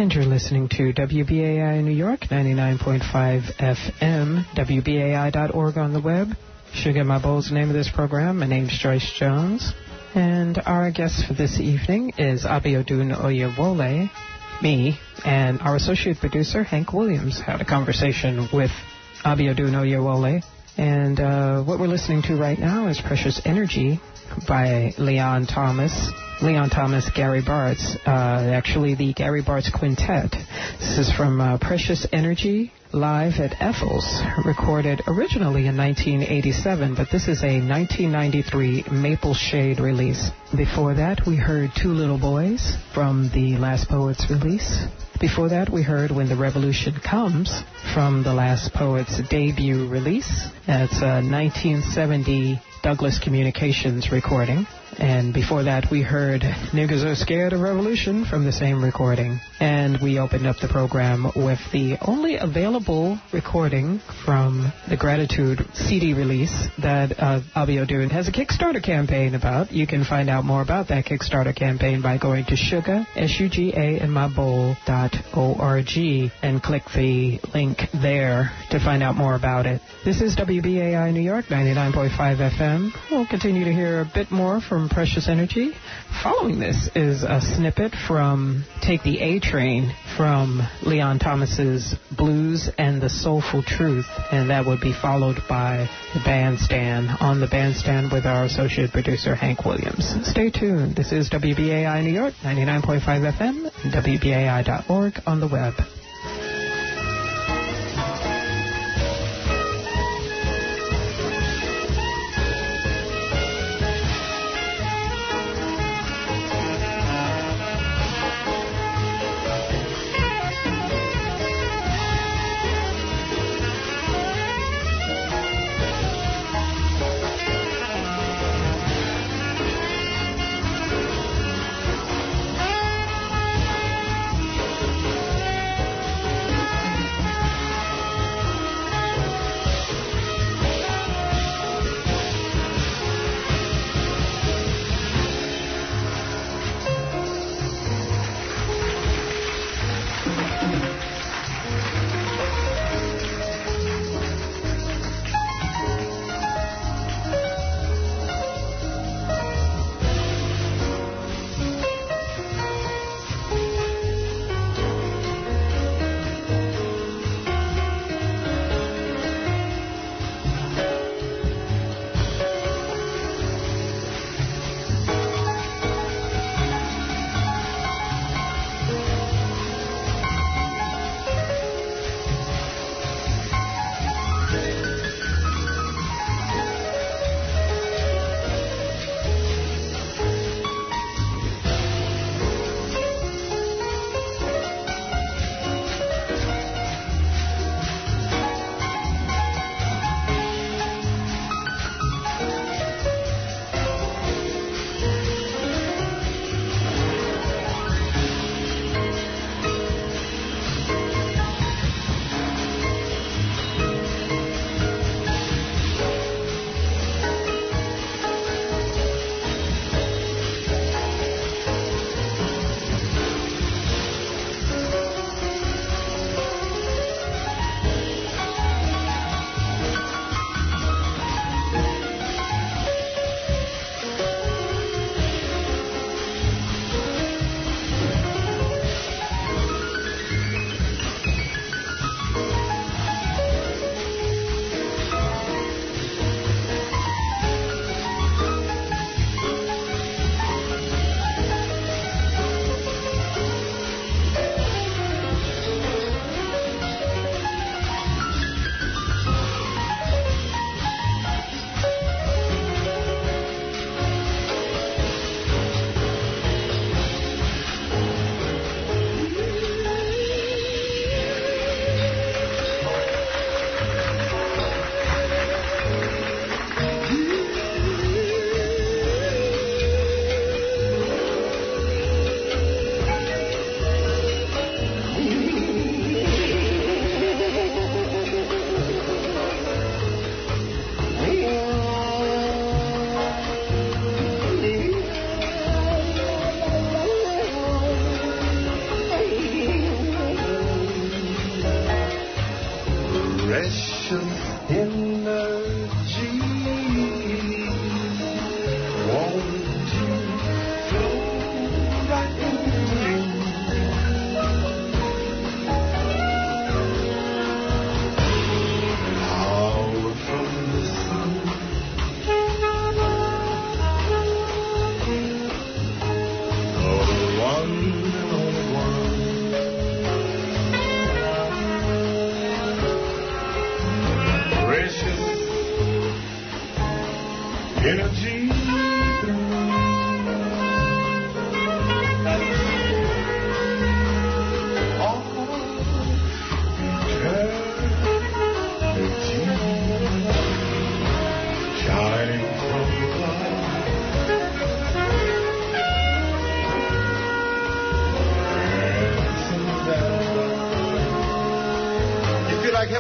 And you're listening to W B A I New York, ninety-nine point five F M, W B A I dot org on the web. Sugar My Bowl's the name of this program. My name's Joyce Jones. And our guest for this evening is Abiodun Oyewole, me, and our associate producer, Hank Williams, had a conversation with Abiodun Oyewole. And uh, what we're listening to right now is Precious Energy by Leon Thomas. Leon Thomas, Gary Bartz, uh, actually the Gary Bartz Quintet. This is from uh, Precious Energy, live at Ethel's, recorded originally in nineteen eighty-seven, but this is a nineteen ninety-three Maple Shade release. Before that, we heard Two Little Boys from the Last Poets release. Before that, we heard When the Revolution Comes from the Last Poets debut release. That's a nineteen seventy Douglas Communications recording. And before that, we heard Niggas Are Scared of Revolution from the same recording. And we opened up the program with the only available recording from the Gratitude C D release that uh, Abiodun has a Kickstarter campaign about. You can find out more about that Kickstarter campaign by going to sugar, S U G A, in my bowl dot org and click the link there to find out more about it. This is W B A I New York, ninety-nine point five F M. We'll continue to hear a bit more from Precious Energy. Following this is a snippet from Take the A Train from Leon Thomas's Blues and the Soulful Truth, and that would be followed by the Bandstand on the Bandstand with our associate producer Hank Williams. Stay tuned. This is W B A I New York, ninety-nine point five F M, W B A I dot org on the web.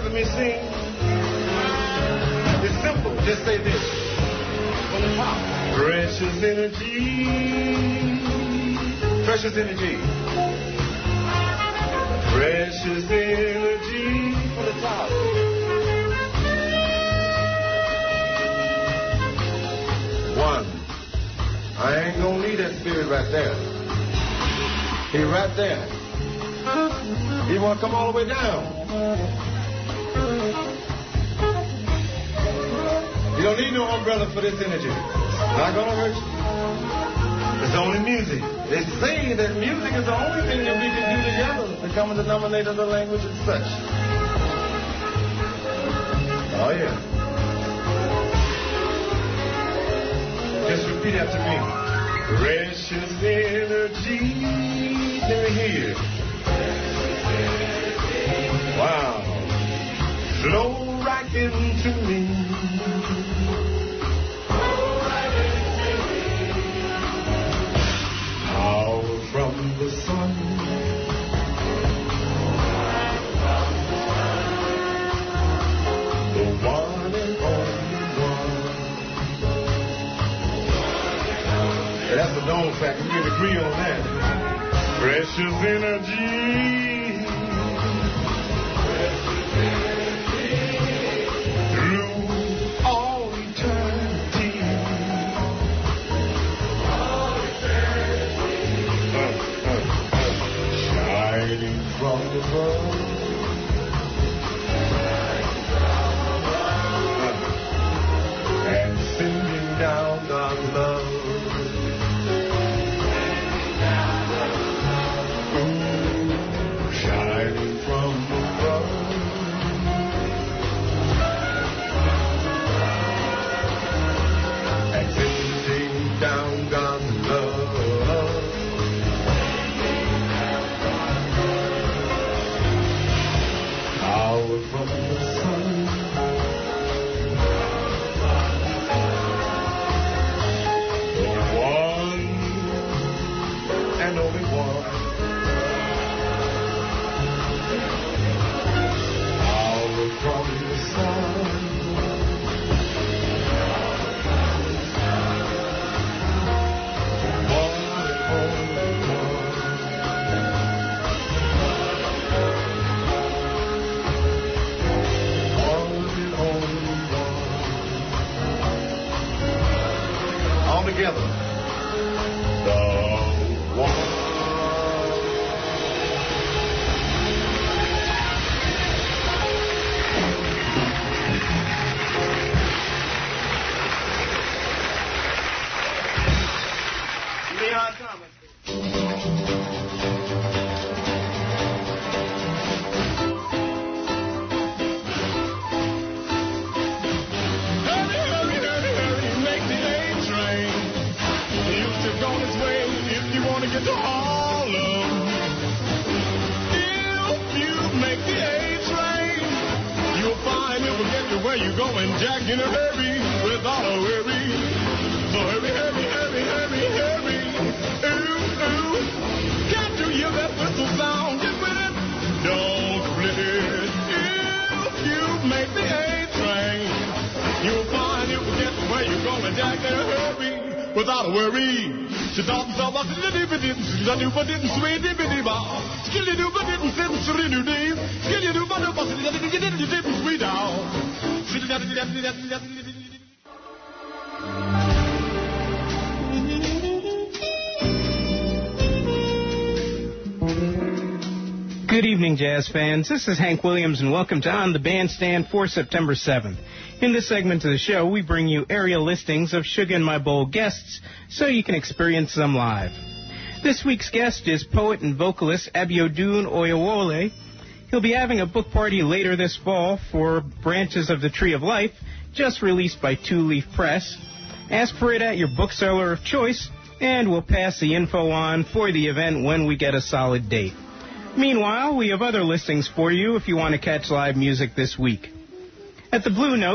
after me, sing. It's simple. Just say this. From the top. Precious energy. Precious energy. Precious energy. From the top. One. I ain't gonna need that spirit right there. He right there. He wanna come all the way down. You don't need no umbrella for this energy. Not gonna hurt you. It's only music. They say that music is the only thing that we can do together to come the denominator of the language and such. Oh yeah. Just repeat after me. Precious energy. Let me hear it. Wow. Flow right into me. Power from the sun. The one and only one. Yeah, that's a known fact. We can agree on that. Precious energy. Precious energy. Through all eternity. All eternity. Uh, uh, uh. Shining from above. Uh, and sending down God's love. Shining from above, and sending down God's love. Power from the sun, the one and only one. From the sun, one and only one. One and only one. All together. The one. Leon Thomas. Hurry, hurry, hurry, hurry, make the A train. He used to go this way if you want to get to Harlem. If you make the A train, you'll find it will get you where you're going, Jack, in a hurry, without a worry. So hurry, hurry, hurry, hurry, hurry. Ooh, ooh. Can't you hear that whistle sound? Get with it. Don't split it. If you make the A train, you'll find it will get you where you're going, Jack, in a hurry, without a worry. She thought so much of the didn't see the new but didn't sweet dippity bow. Skilly do but didn't send three new days. Skilly do but didn't didn't sweet out. Good evening, jazz fans. This is Hank Williams, and welcome to On the Bandstand for September seventh. In this segment of the show, we bring you area listings of Sugar in My Bowl guests so you can experience them live. This week's guest is poet and vocalist Abiodun Oyewole. He'll be having a book party later this fall for Branches of the Tree of Life, just released by Two Leaf Press. Ask for it at your bookseller of choice, and we'll pass the info on for the event when we get a solid date. Meanwhile, we have other listings for you if you want to catch live music this week. At the Blue Note,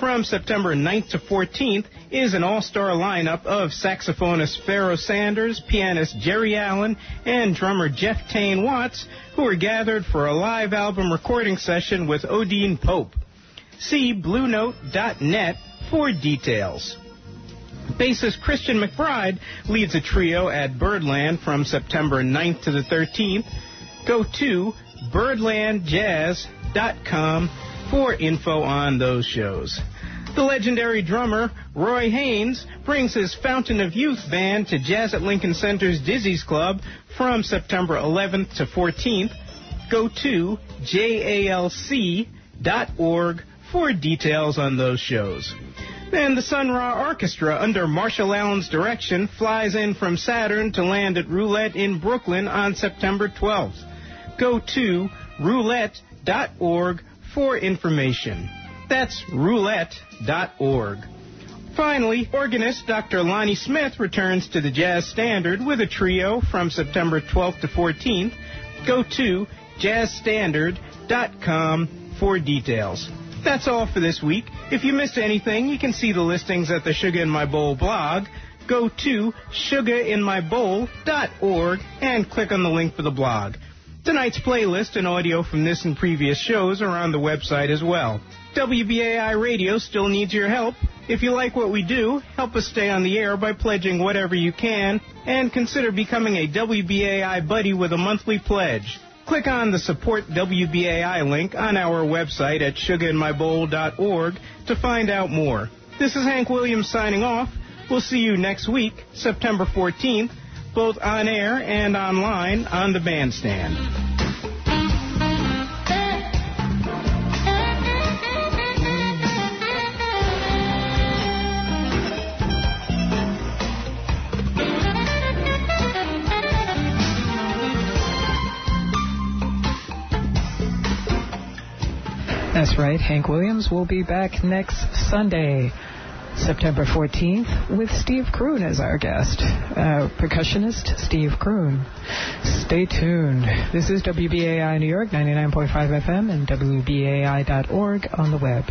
from September ninth to fourteenth is an all-star lineup of saxophonist Pharoah Sanders, pianist Jerry Allen, and drummer Jeff Tane Watts, who are gathered for a live album recording session with Odine Pope. See blue note dot net for details. Bassist Christian McBride leads a trio at Birdland from September ninth to the thirteenth. Go to birdland jazz dot com for info on those shows. The legendary drummer Roy Haynes brings his Fountain of Youth band to Jazz at Lincoln Center's Dizzy's Club from September eleventh to fourteenth. Go to J A L C dot org for details on those shows. Then the Sun Ra Orchestra, under Marshall Allen's direction, flies in from Saturn to land at Roulette in Brooklyn on September twelfth. Go to roulette dot org for information. That's roulette dot org. Finally, organist Doctor Lonnie Smith returns to the Jazz Standard with a trio from September twelfth to fourteenth. Go to jazz standard dot com for details. That's all for this week. If you missed anything, you can see the listings at the Sugar in My Bowl blog. Go to sugar in my bowl dot org and click on the link for the blog. Tonight's playlist and audio from this and previous shows are on the website as well. W B A I Radio still needs your help. If you like what we do, help us stay on the air by pledging whatever you can, and consider becoming a W B A I buddy with a monthly pledge. Click on the Support W B A I link on our website at sugar in my bowl dot org to find out more. This is Hank Williams signing off. We'll see you next week, September fourteenth, both on air and online on the Bandstand. That's right. Hank Williams will be back next Sunday, September fourteenth, with Steve Kroon as our guest. Uh, percussionist Steve Kroon. Stay tuned. This is W B A I New York, ninety-nine point five F M, and W B A I dot org on the web.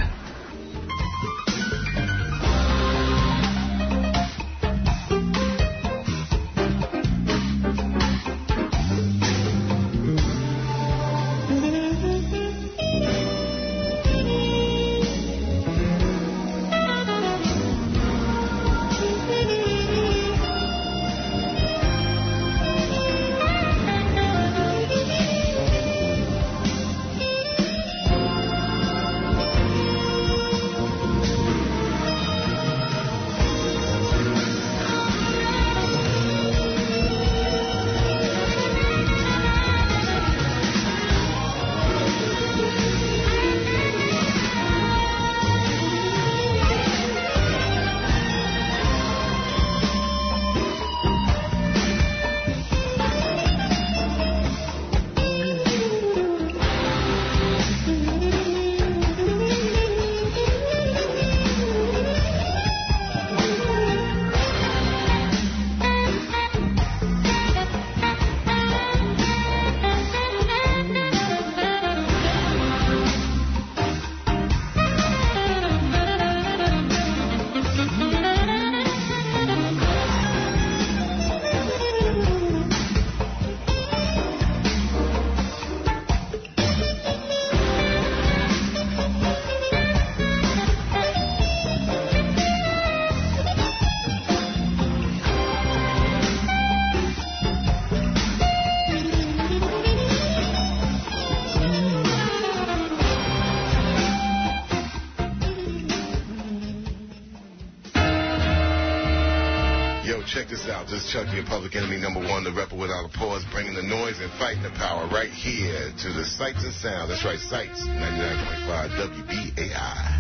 Check this out. This is Chucky and Public Enemy number one, the rapper without a pause, bringing the noise and fighting the power right here to the Sights and Sound. That's right, Sights, ninety-nine point five W B A I.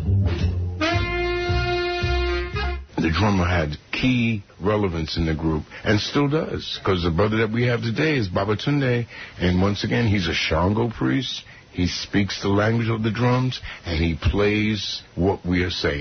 The drummer had key relevance in the group, and still does, because the brother that we have today is Babatunde, and once again, he's a Shango priest. He speaks the language of the drums, and he plays what we are saying.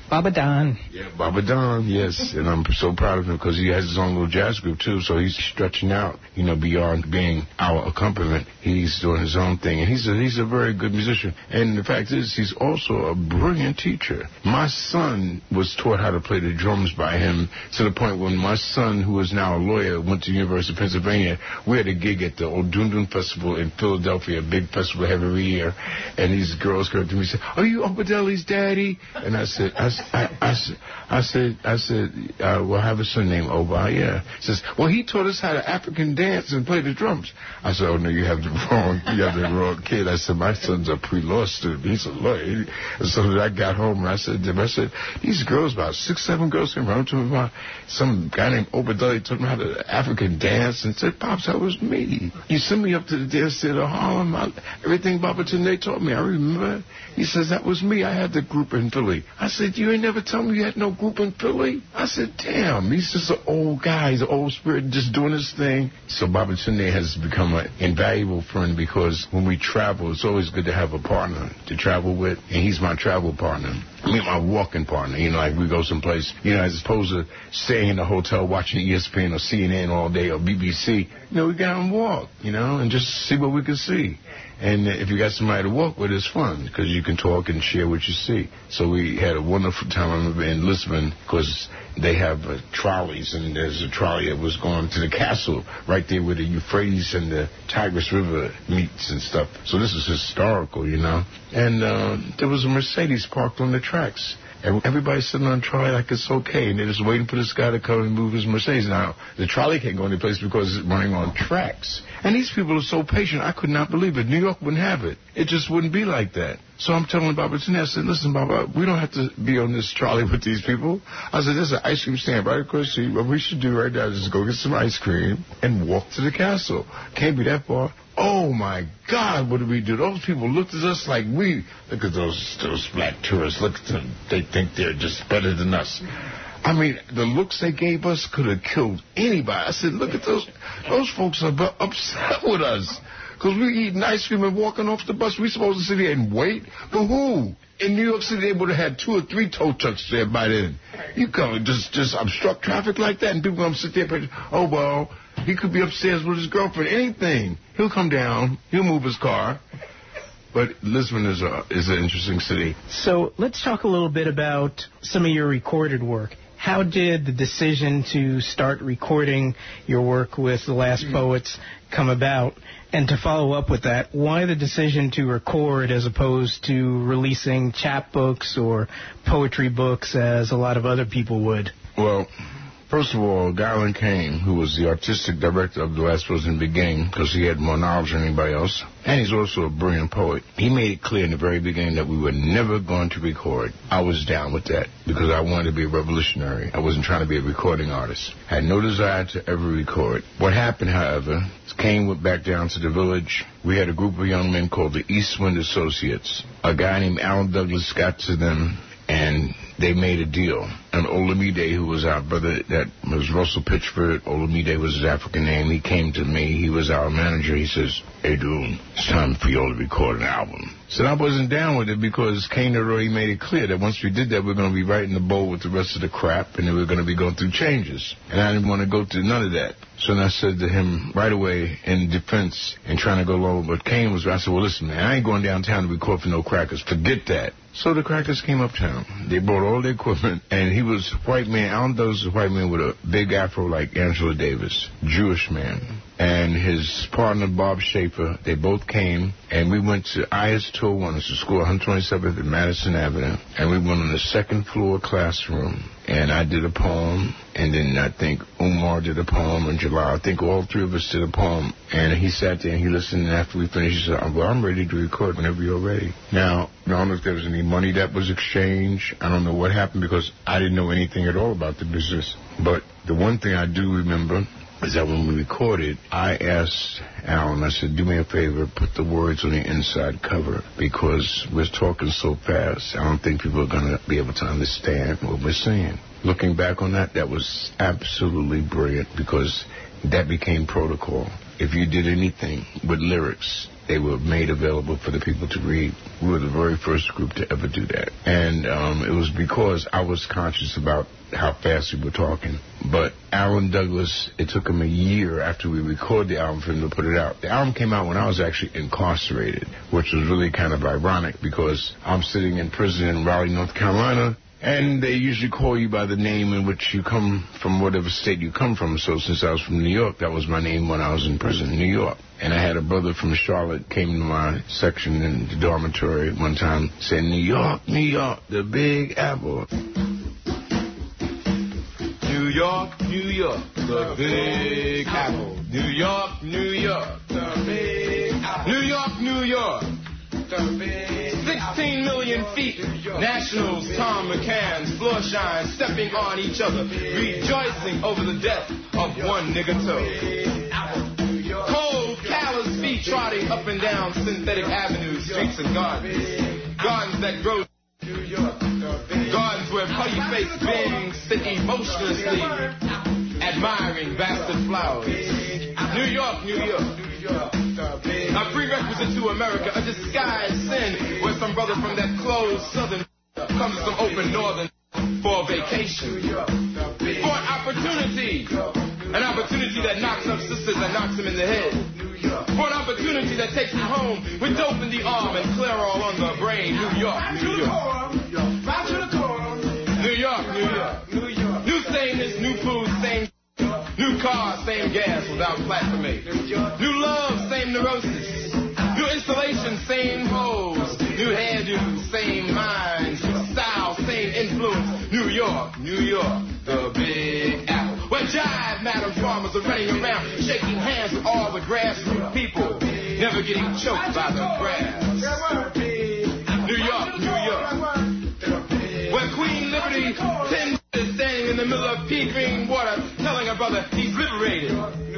Baba Don. Yeah, Baba Don, yes. And I'm so proud of him because he has his own little jazz group, too. So he's stretching out, you know, beyond being our accompaniment. He's doing his own thing. And he's a, he's a very good musician. And the fact is, he's also a brilliant teacher. My son was taught how to play the drums by him to the point when my son, who is now a lawyer, went to the University of Pennsylvania. We had a gig at the Odundun Festival in Philadelphia, a big festival every year. And these girls came to me and said, "Are you Uncle Deli's daddy?" And I said, I, I, I, I said, I said, uh, well, I have a son named Oba, yeah. He says, well, he taught us how to African dance and play the drums. I said, oh, no, you have the wrong, you have the wrong kid. I said, my son's a pre-law student. He's a lawyer. And so I got home and I said to him, I said, these girls, about six, seven girls came around to me about some guy named Obadeli taught me how to African dance and said, Pops, that was me. You sent me up to the dance theater of Harlem. I, everything Baba Tunde taught me, I remember. He says, that was me. I had the group in Philly. I said, you ain't never tell me you had no group in Philly? I said, damn, he's just an old guy. He's an old spirit just doing his thing. So Baba Tunde has become an invaluable friend because when we travel, it's always good to have a partner to travel with, and he's my travel partner. I mean, my walking partner. You know, like we go someplace, you know, as opposed to staying in the hotel watching E S P N or C N N all day or B B C, you know, we go out and walk, you know, and just see what we can see. And if you got somebody to walk with, it's fun because you can talk and share what you see. So we had a wonderful time. I remember in Lisbon because they have uh, trolleys, and there's a trolley that was going to the castle right there where the Euphrates and the Tigris River meets and stuff. So this is historical, you know. And uh, there was a Mercedes parked on the tracks. And everybody's sitting on the trolley like it's okay, and they're just waiting for this guy to come and move his Mercedes. Now, the trolley can't go any place because it's running on tracks. And these people are so patient, I could not believe it. New York wouldn't have it. It just wouldn't be like that. So I'm telling Baba Tunde, I said, listen, Baba, we don't have to be on this trolley with these people. I said, there's an ice cream stand right across the street. What we should do right now is just go get some ice cream and walk to the castle. Can't be that far. Oh, my God, what did we do? Those people looked at us like we, look at those those black tourists. Look at them. They think they're just better than us. I mean, the looks they gave us could have killed anybody. I said, look at those. Those folks are upset with us because we're eating ice cream and walking off the bus. We're supposed to sit here and wait. But who? In New York City, they would have had two or three tow trucks there by then. You come just, just obstruct traffic like that, and people come sit there and oh, well, he could be upstairs with his girlfriend, anything. He'll come down. He'll move his car. But Lisbon is a, is an interesting city. So let's talk a little bit about some of your recorded work. How did the decision to start recording your work with The Last Poets come about? And to follow up with that, why the decision to record as opposed to releasing chapbooks or poetry books as a lot of other people would? Well, first of all, Garland Kane, who was the artistic director of The Last Poets in the beginning, because he had more knowledge than anybody else, and he's also a brilliant poet, he made it clear in the very beginning that we were never going to record. I was down with that because I wanted to be a revolutionary. I wasn't trying to be a recording artist. I had no desire to ever record. What happened, however, Kane went back down to the village. We had a group of young men called the East Wind Associates. A guy named Alan Douglas got to them, and they made a deal. And Olamide, who was our brother, that was Russell Pitchford, Olamide was his African name. He came to me. He was our manager. He says, hey, dude, it's time for you all to record an album. So I wasn't down with it because Kane had already made it clear that once we did that, we we're going to be right in the bowl with the rest of the crap, and then we we're going to be going through changes. And I didn't want to go through none of that. So then I said to him right away in defense and trying to go along, but Kane was, I said, well, listen, man, I ain't going downtown to record for no crackers. Forget that. So the crackers came uptown. They brought all their equipment, and he was a white man. Alan Douglas was a white man with a big afro like Angela Davis, Jewish man. And his partner, Bob Schaefer, they both came, and we went to I S two oh one, it's a school, one twenty-seventh and Madison Avenue, and we went in the second floor classroom, and I did a poem, and then I think Umar did a poem, and Jalal, I think all three of us did a poem, and he sat there and he listened, and after we finished, he said, well, I'm ready to record whenever you're ready. Now, I don't know if there was any money that was exchanged. I don't know what happened because I didn't know anything at all about the business, but the one thing I do remember is that when we recorded, I asked Alan, I said, do me a favor, put the words on the inside cover because we're talking so fast, I don't think people are going to be able to understand what we're saying. Looking back on that, that was absolutely brilliant because that became protocol. If you did anything with lyrics, they were made available for the people to read. We were the very first group to ever do that. And um, it was because I was conscious about how fast we were talking. But Alan Douglas, it took him a year after we recorded the album for him to put it out. The album came out when I was actually incarcerated, which was really kind of ironic because I'm sitting in prison in Raleigh, North Carolina, and they usually call you by the name in which you come from, whatever state you come from. So since I was from New York, that was my name when I was in prison, New York. And I had a brother from Charlotte came to my section in the dormitory one time saying, New York, New York, the Big Apple. New York, New York, the Big Apple. New York, New York, the Big Apple. New York, New York, the Big sixteen million feet. Nationals, Tom McCann's, floor shine, stepping on each other, rejoicing over the death of one nigga toe. Cold, callous feet trotting up and down synthetic avenues, streets, and gardens. Gardens that grow. Gardens where putty-faced beings sit emotionlessly admiring bastard flowers. New York, New York. A prerequisite to America, a disguised sin where some brother from that closed southern comes to some open northern for a vacation. For an opportunity. An opportunity that knocks up sisters and knocks them in the head. For an opportunity that takes me home with dope in the arm and Clairol on the brain. New York, New York. New York, New York. New sameness, new food, same. New cars, same gas without platformate. New love, same neurosis. New installation, same hoes. New hairdo, same minds. New style, same influence. New York, New York, the Big Apple. Where jive, Madam Farmers are running around, shaking hands with all the grassroots people, never getting choked by the grass. New York, New York. Where Queen Liberty, ten is standing in the middle of pea green water, telling her brother he's liberated.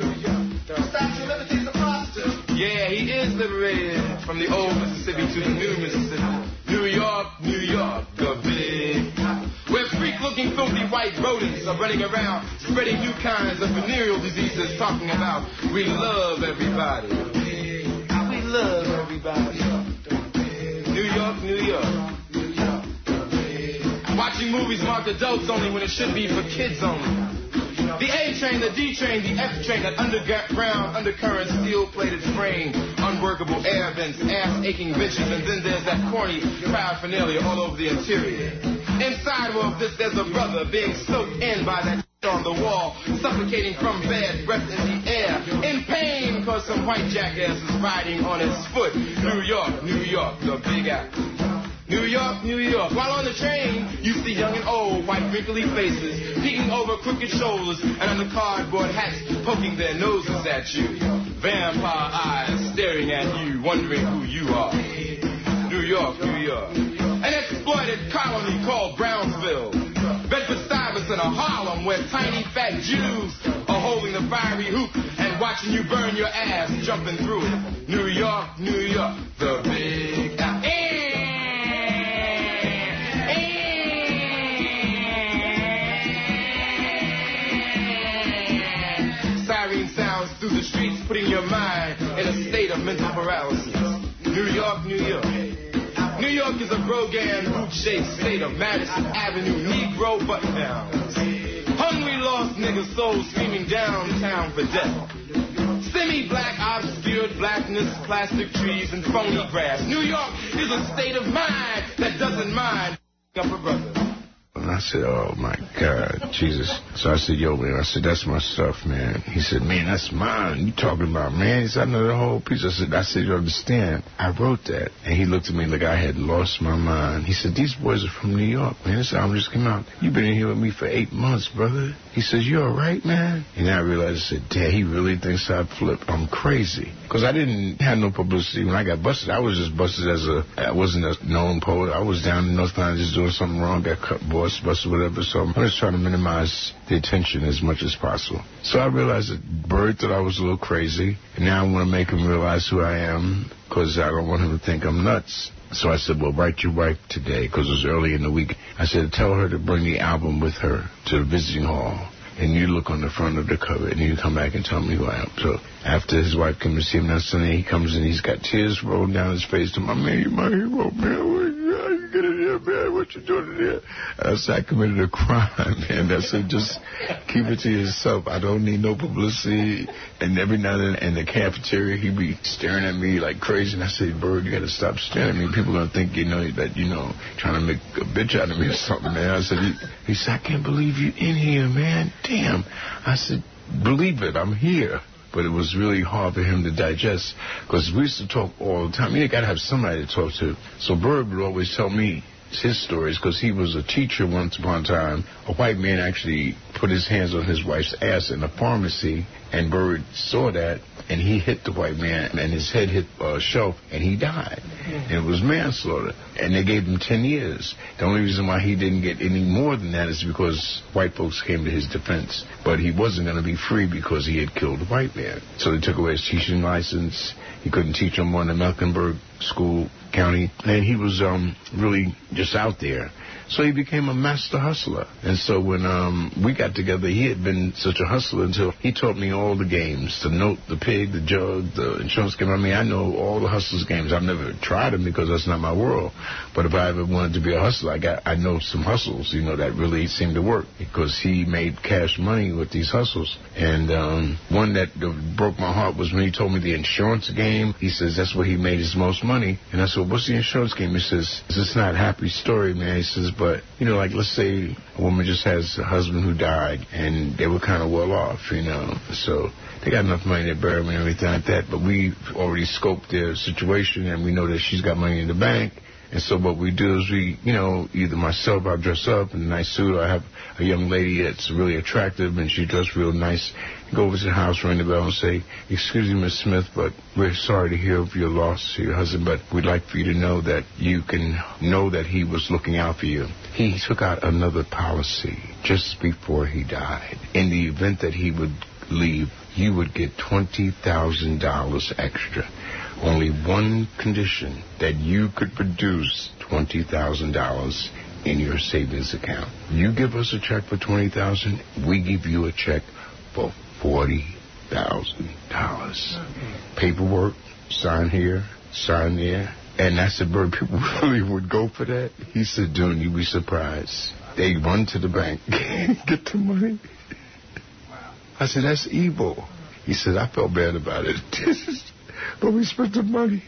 Yeah, he is liberated from the old Mississippi to the new Mississippi. New York, New York, the Big Apple. Where freak-looking, filthy white rodents are running around, spreading new kinds of venereal diseases, talking about we love everybody. We love everybody. New York, New York. Watching movies marked adults only when it should be for kids only. The A train, the D train, the F train, that underground, undercurrent, steel-plated frame, unworkable air vents, ass-aching benches, and then there's that corny paraphernalia all over the interior. Inside of this, there's a brother being soaked in by that on the wall, suffocating from bad breath in the air, in pain because some white jackass is riding on his foot. New York, New York, the Big Apple. New York, New York. While on the train, you see young and old, white wrinkly faces, peeking over crooked shoulders and under cardboard hats, poking their noses at you. Vampire eyes staring at you, wondering who you are. New York, New York. An exploited colony called Brownsville. Bedford-Stuyvesant, a Harlem where tiny fat Jews are holding the fiery hoop and watching you burn your ass jumping through it. New York, New York, the Big Apple. Siren sounds through the streets, putting your mind in a state of mental paralysis. New York, New York. New York is a Brogan, boot-shaped state of Madison Avenue Negro button-downs. Hungry, lost niggas, souls screaming downtown for death. Semi-black, obscured blackness, plastic trees, and phony grass. New York is a state of mind that doesn't mind up a brother. And I said, oh, my God, Jesus. So I said, yo, man, I said, that's my stuff, man. He said, man, that's mine. You talking about, man? He said, I know the whole piece. I said, I said, you understand? I wrote that. And he looked at me like I had lost my mind. He said, these boys are from New York, man. This album just came out. You've been in here with me for eight months, brother. He says, you all right, man? And I realized, I said, damn, he really thinks I flip. I'm crazy. Because I didn't have no publicity. When I got busted, I was just busted as a, I wasn't a known poet. I was down in North Carolina just doing something wrong, got cut, boss, busted, whatever. So I'm just trying to minimize the attention as much as possible. So I realized that Bird thought I was a little crazy. And now I want to make him realize who I am because I don't want him to think I'm nuts. So I said, well, write your wife today because it was early in the week. I said, tell her to bring the album with her to the visiting hall. and you look on the front of the cover, and you come back and tell me who I am. So after his wife came to see him that Sunday, he comes and he's got tears rolling down his face to my man, you're my hero, man. How you get in here, man? What you doing in here? I said, I committed a crime, man. I said, just keep it to yourself. I don't need no publicity. And every now and then in the cafeteria, he'd be staring at me like crazy. And I said, Bird, you got to stop staring at me. People going to think, you know, that, you know, trying to make a bitch out of me or something, man. I said, he, he said, I can't believe you in here, man. Damn. I said, believe it, I'm here. But it was really hard for him to digest because we used to talk all the time. You got to have somebody to talk to. So Bird would always tell me his stories because he was a teacher once upon a time. A white man actually put his hands on his wife's ass in a pharmacy, and Bird saw that, and he hit the white man, and his head hit a shelf, and he died. And it was manslaughter, and they gave him ten years. The only reason why he didn't get any more than that is because white folks came to his defense. But he wasn't going to be free because he had killed a white man. So they took away his teaching license. He couldn't teach no more in the Mecklenburg School County, and he was um, really just out there. So he became a master hustler. And so when um, we got together, he had been such a hustler until he taught me all the games, the note, the pig, the jug, the insurance game. I mean, I know all the hustlers games. I've never tried them because that's not my world. But if I ever wanted to be a hustler, I got I know some hustles, you know, that really seemed to work because he made cash money with these hustles. And um, one that broke my heart was when he told me the insurance game. He says that's where he made his most money. And I said, what's the insurance game? He says, it's not a happy story, man. He says, but, you know, like, let's say a woman just has a husband who died, and they were kind of well off, you know. So they got enough money to bury him and everything like that. But we already scoped their situation, and we know that she's got money in the bank. And so what we do is we, you know, either myself, I'll dress up in a nice suit, or I have a young lady that's really attractive, and she dressed real nice. Go over to the house, ring the bell, and say, excuse me, Miss Smith, but we're sorry to hear of your loss to your husband, but we'd like for you to know that you can know that he was looking out for you. He took out another policy just before he died. In the event that he would leave, you would get twenty thousand dollars extra. Only one condition, that you could produce twenty thousand dollars in your savings account. You give us a check for twenty thousand dollars, we give you a check for forty thousand dollars. Paperwork, sign here, sign there. And I said, Bird, people really would go for that? He said, Dune, you'd be surprised. They run to the bank, get the money. I said, that's evil. He said, I felt bad about it. But we spent the money.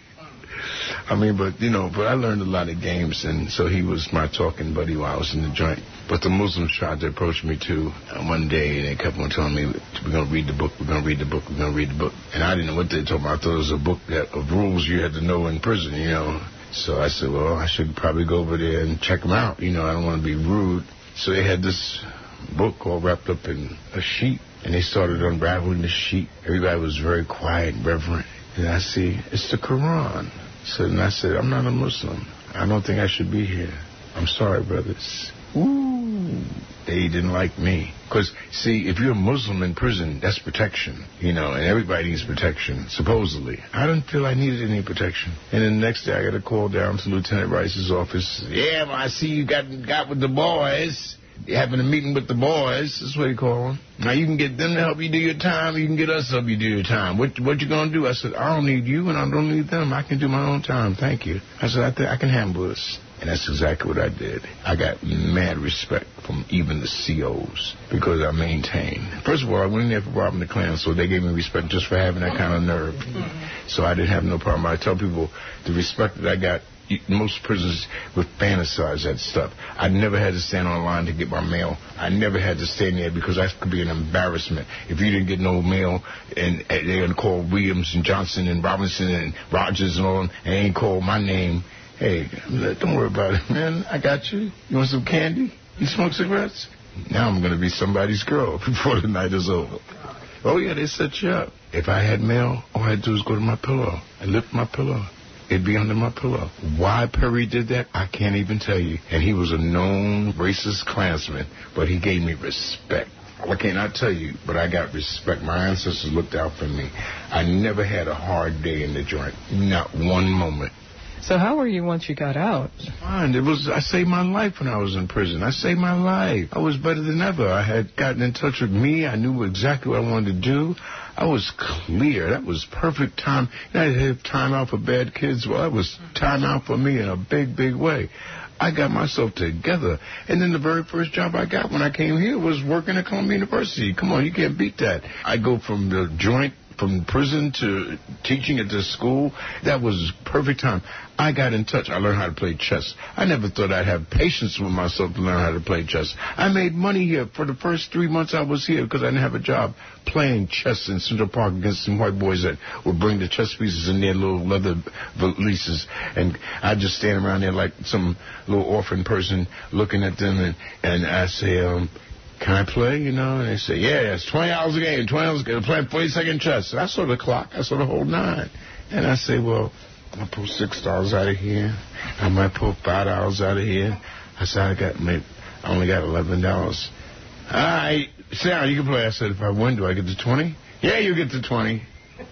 I mean, but, you know, but I learned a lot of games, and so he was my talking buddy while I was in the joint. But the Muslims tried to approach me, too, uh, one day, and they kept on telling me, we're going to read the book, we're going to read the book, we're going to read the book. And I didn't know what they told me. I thought it was a book that, of rules you had to know in prison, you know. So I said, well, I should probably go over there and check them out. You know, I don't want to be rude. So they had this book all wrapped up in a sheet, and they started unraveling the sheet. Everybody was very quiet and reverent. And I see, it's the Quran. So then I said, I'm not a Muslim. I don't think I should be here. I'm sorry, brothers. Ooh, they didn't like me. Because, see, if you're a Muslim in prison, that's protection, you know, and everybody needs protection, supposedly. I didn't feel I needed any protection. And then the next day I got a call down to Lieutenant Rice's office. Yeah, well, I see you got, got with the boys. You're having a meeting with the boys. That's what you call them. Now, you can get them to help you do your time. You can get us to help you do your time. What what you going to do? I said, I don't need you, and I don't need them. I can do my own time. Thank you. I said, I, th- I can handle this. And that's exactly what I did. I got mad respect from even the C Os because I maintained. First of all, I went in there for robbing the Klan, so they gave me respect just for having that kind of nerve. Mm-hmm. So I didn't have no problem. I tell people the respect that I got, most prisoners would fantasize that stuff. I never had to stand on a line to get my mail. I never had to stand there because that could be an embarrassment. If you didn't get no mail, and, and they're going to call Williams and Johnson and Robinson and Rogers and all, and they ain't call my name. Hey, don't worry about it, man. I got you. You want some candy? You smoke cigarettes? Now I'm going to be somebody's girl before the night is over. Oh, yeah, they set you up. If I had mail, all I had to do was go to my pillow. I lift my pillow. It'd be under my pillow. Why Perry did that, I can't even tell you. And he was a known racist Klansman, but he gave me respect. What can I tell you? But I got respect. My ancestors looked out for me. I never had a hard day in the joint. Not one moment. So how were you once you got out? Fine. It was. I saved my life when I was in prison. I saved my life. I was better than ever. I had gotten in touch with me. I knew exactly what I wanted to do. I was clear. That was perfect time. You know, I had time out for bad kids. Well, that was time out for me in a big, big way. I got myself together. And then the very first job I got when I came here was working at Columbia University. Come on, you can't beat that. I go from the joint, from prison to teaching at this school. That was perfect time. I got in touch. I learned how to play chess. I never thought I'd have patience with myself to learn how to play chess. I made money here for the first three months I was here because I didn't have a job playing chess in Central Park against some white boys that would bring the chess pieces in their little leather valises. And I'd just stand around there like some little orphan person looking at them. And, and I say, um... can I play, you know? And they say, yeah, it's twenty hours a game, twenty hours a game, playing forty-second chess. And I saw the clock. I saw the whole nine. And I say, well, I pull six dollars out of here. I might pull five dollars out of here. I said, I got, maybe, I only got eleven dollars. All right, Sarah, you can play. I said, if I win, do I get the twenty? Yeah, you get the twenty.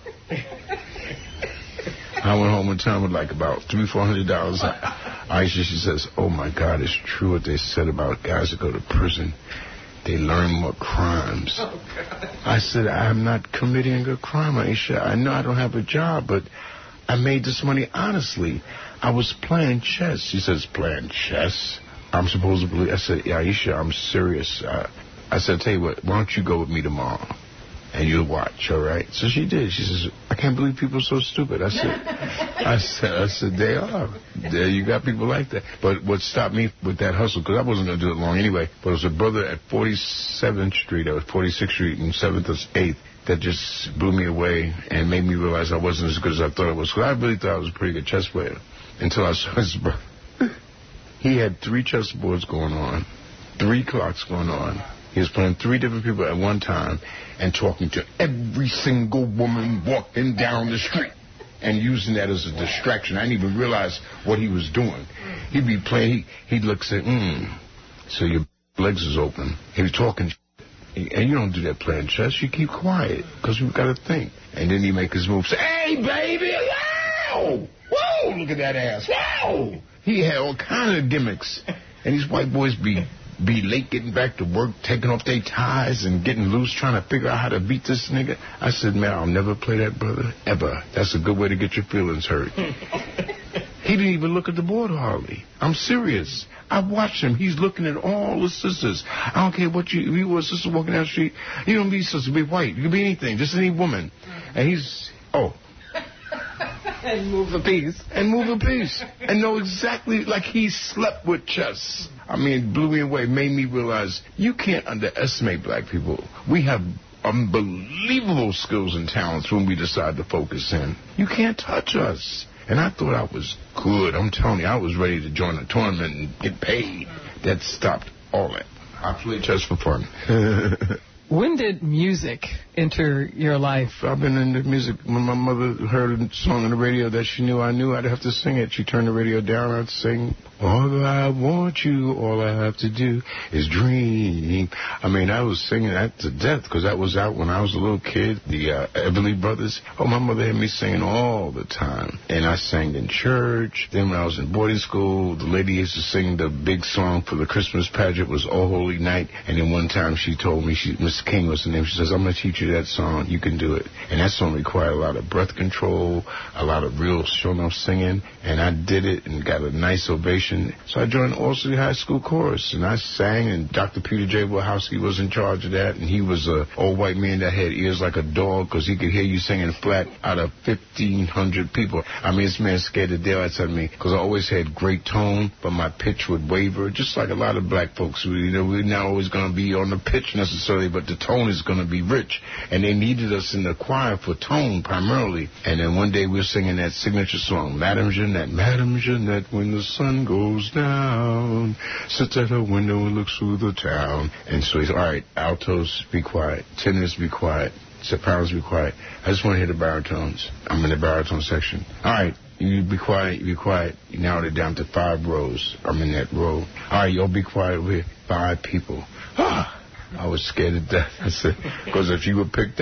I went home one time with like about three, four hundred dollars. Aisha, she says, oh my God, it's true what they said about guys that go to prison. They learn more crimes. Oh, I said, I'm not committing a crime, Aisha. I know I don't have a job, but I made this money honestly. I was playing chess. She says, playing chess? I'm supposed to believe. I said, yeah, Aisha, I'm serious. Uh, I said, tell you what, why don't you go with me tomorrow? And you'll watch, all right? So she did. She says, I can't believe people are so stupid. I said, I said, I said, they are. There you got people like that. But what stopped me with that hustle, because I wasn't going to do it long anyway, but it was a brother at forty-seventh Street or forty-sixth Street and seventh or eighth that just blew me away and made me realize I wasn't as good as I thought I was. Because I really thought I was a pretty good chess player until I saw his brother. He had three chessboards going on, three clocks going on. He was playing three different people at one time and talking to every single woman walking down the street and using that as a distraction. I didn't even realize what he was doing. He'd be playing, he, he'd look and say, mm, so your legs is open. He'd be talking, and you don't do that playing chess. You keep quiet because you've got to think. And then he'd make his move, say, hey, baby, wow, whoa, look at that ass, wow. He had all kind of gimmicks. And these white boys be... be late getting back to work, taking off their ties and getting loose, trying to figure out how to beat this nigga. I said, man, I'll never play that, brother, ever. That's a good way to get your feelings hurt. He didn't even look at the board hardly. I'm serious. I watched him. He's looking at all the sisters. I don't care what you, if you were a sister walking down the street, you don't be a sister, be white. You can be anything, just any woman. And he's, oh. And move a piece. And move a piece. And know exactly, like he slept with chess. I mean, blew me away, made me realize you can't underestimate black people. We have unbelievable skills and talents when we decide to focus in. You can't touch us. And I thought I was good. I'm telling you, I was ready to join a tournament and get paid. That stopped all that. I played chess for fun. When did music enter your life? I've been into music. When my mother heard a song on the radio that she knew I knew, I'd have to sing it. She turned the radio down, I'd sing, all I want you, all I have to do is dream. I mean, I was singing that to death because that was out when I was a little kid, the uh, Everly Brothers. Oh, my mother had me singing all the time. And I sang in church. Then when I was in boarding school, the lady used to sing the big song for the Christmas pageant was Oh Holy Night. And then one time she told me, she, Miss King was the name, she says, I'm going to teach you that song. You can do it. And that song required a lot of breath control, a lot of real showing off singing. And I did it and got a nice ovation. So I joined All City High School Chorus, and I sang, and Doctor Peter J. Wachowski was in charge of that, and he was an old white man that had ears like a dog because he could hear you singing flat out of fifteen hundred people. I mean, this man scared the daylights out of me because I always had great tone, but my pitch would waver, just like a lot of black folks. We, you know, we're not always going to be on the pitch necessarily, but the tone is going to be rich, and they needed us in the choir for tone primarily. And then one day we were singing that signature song, Madame Jeanette, Madame Jeanette, when the sun goes down, sits at her window and looks through the town. And so he's, all right, altos, be quiet, tenors, be quiet, sopranos, be quiet. I just want to hear the baritones. I'm in the baritone section. All right, you be quiet, you be quiet. You narrowed it down to five rows. I'm in that row. All right, y'all be quiet. We're five people. Ah, I was scared to death. I said, because if you were picked out,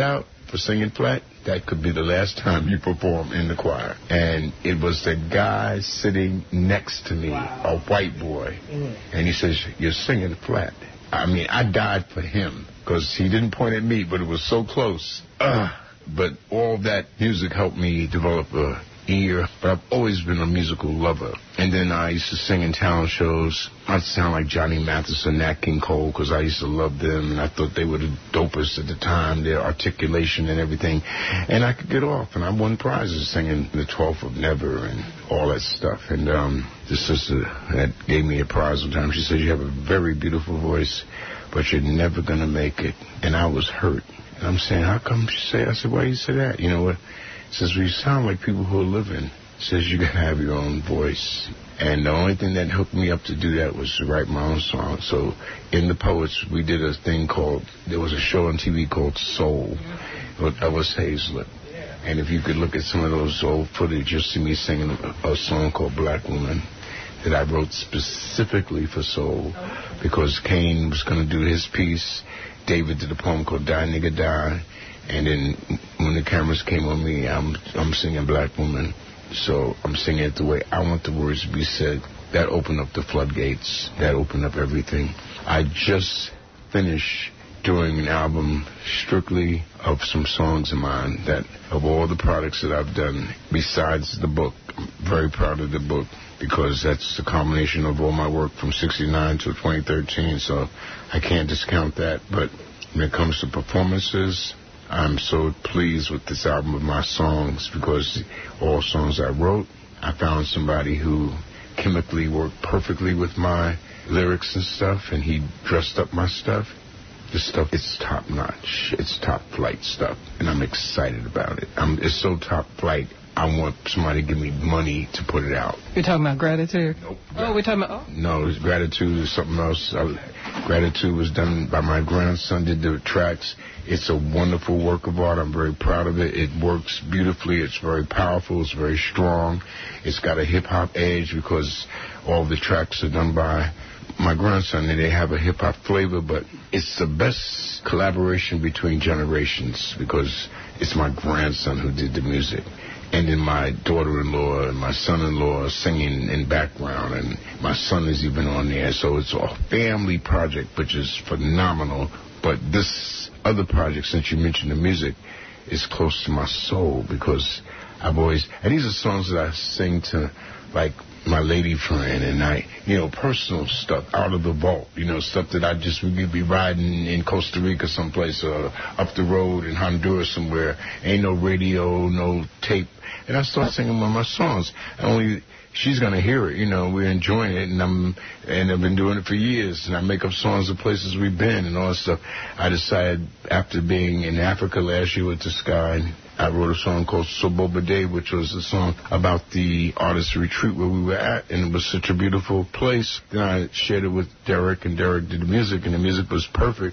for singing flat, that could be the last time you perform in the choir. And it was the guy sitting next to me, a white boy, mm. and he says, you're singing flat. I mean, I died for him because he didn't point at me, but it was so close. Uh, but all that music helped me develop a ear, but I've always been a musical lover. And then I used to sing in talent shows. I'd sound like Johnny Mathison, Nat King Cole, because I used to love them, and I thought they were the dopest at the time, their articulation and everything. And I could get off, and I won prizes singing The twelfth of Never and all that stuff. And um, the sister that gave me a prize one time, she said, you have a very beautiful voice, but you're never going to make it. And I was hurt. And I'm saying, how come she say? I said, why do you say that? You know what? Says, well, you sound like people who are living. Says, you got to have your own voice. And the only thing that hooked me up to do that was to write my own song. So in the Poets, we did a thing called, there was a show on T V called Soul with Elvis Hazlett. And if you could look at some of those old footage, you'll see me singing a, a song called Black Woman that I wrote specifically for soul because Kane was going to do his piece. David did a poem called Die Nigga Die. And then when the cameras came on me, I'm I'm singing Black Woman. So I'm singing it the way I want the words to be said. That opened up the floodgates. That opened up everything. I just finished doing an album strictly of some songs of mine that of all the products that I've done, besides the book, I'm very proud of the book because that's the combination of all my work from sixty-nine to twenty thirteen. So I can't discount that. But when it comes to performances, I'm so pleased with this album of my songs because all songs I wrote, I found somebody who chemically worked perfectly with my lyrics and stuff, and he dressed up my stuff. This stuff, it's top notch. It's top flight stuff, and I'm excited about it. I'm, it's so top flight, I want somebody to give me money to put it out. You're talking about Gratitude? Nope. Oh, we're talking about... Oh. No, Gratitude is something else. I, Gratitude was done by my grandson, did the tracks. It's a wonderful work of art. I'm very proud of it. It works beautifully. It's very powerful. It's very strong. It's got a hip-hop edge because all the tracks are done by my grandson, and they have a hip-hop flavor, but it's the best collaboration between generations because it's my grandson who did the music. And then my daughter-in-law and my son-in-law are singing in background, and my son is even on there. So it's a family project, which is phenomenal. But this other project, since you mentioned the music, is close to my soul because I've always... And these are songs that I sing to, like, my lady friend, and I, you know, personal stuff out of the vault, you know, stuff that I just would be riding in Costa Rica someplace or up the road in Honduras somewhere. Ain't no radio, no tape. And I start singing one of my songs. Only she's going to hear it, you know, we're enjoying it, and I'm, and I've been doing it for years, and I make up songs of places we've been and all that stuff. I decided after being in Africa last year with the Sky, I wrote a song called Soboba Day, which was a song about the artist retreat where we were at, and it was such a beautiful place. Then I shared it with Derek, and Derek did the music, and the music was perfect.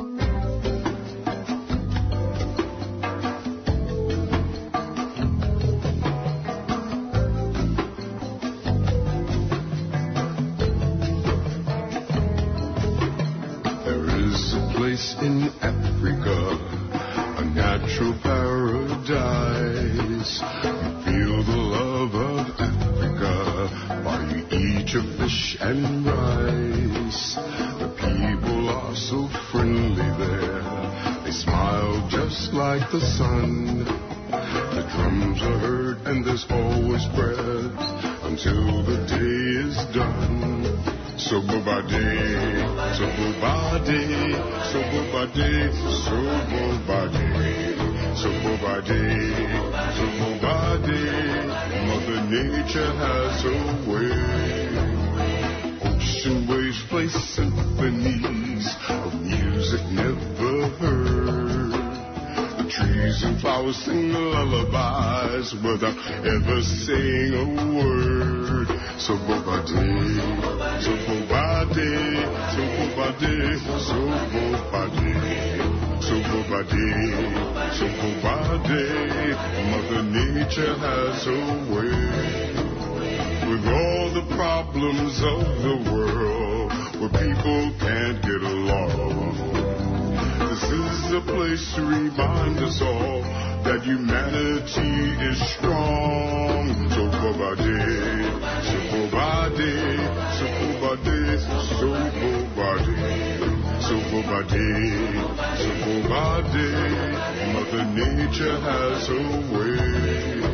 In Africa, a natural paradise. You feel the love of Africa while you eat your fish and rice. The people are so friendly there. They smile just like the sun. The drums are heard and there's always bread until the day is done. Sobobade, Sobobade, Sobobade, Sobobade, Sobobade, Sobobade. Mother Nature has her way. Ocean waves play symphonies of music never heard. The trees and flowers sing lullabies without ever saying a word. Sobobade, Sobobade, Sobobade, Sobobade, Sobobade, Sobobade. Mother Nature has her way. With all the problems of the world, where people can't get along, the This is a place to remind us all that humanity is strong. Sobobade, Sobobade, Sobobade, Sobobade, Sobobade, Sobobade. Mother Nature has her way.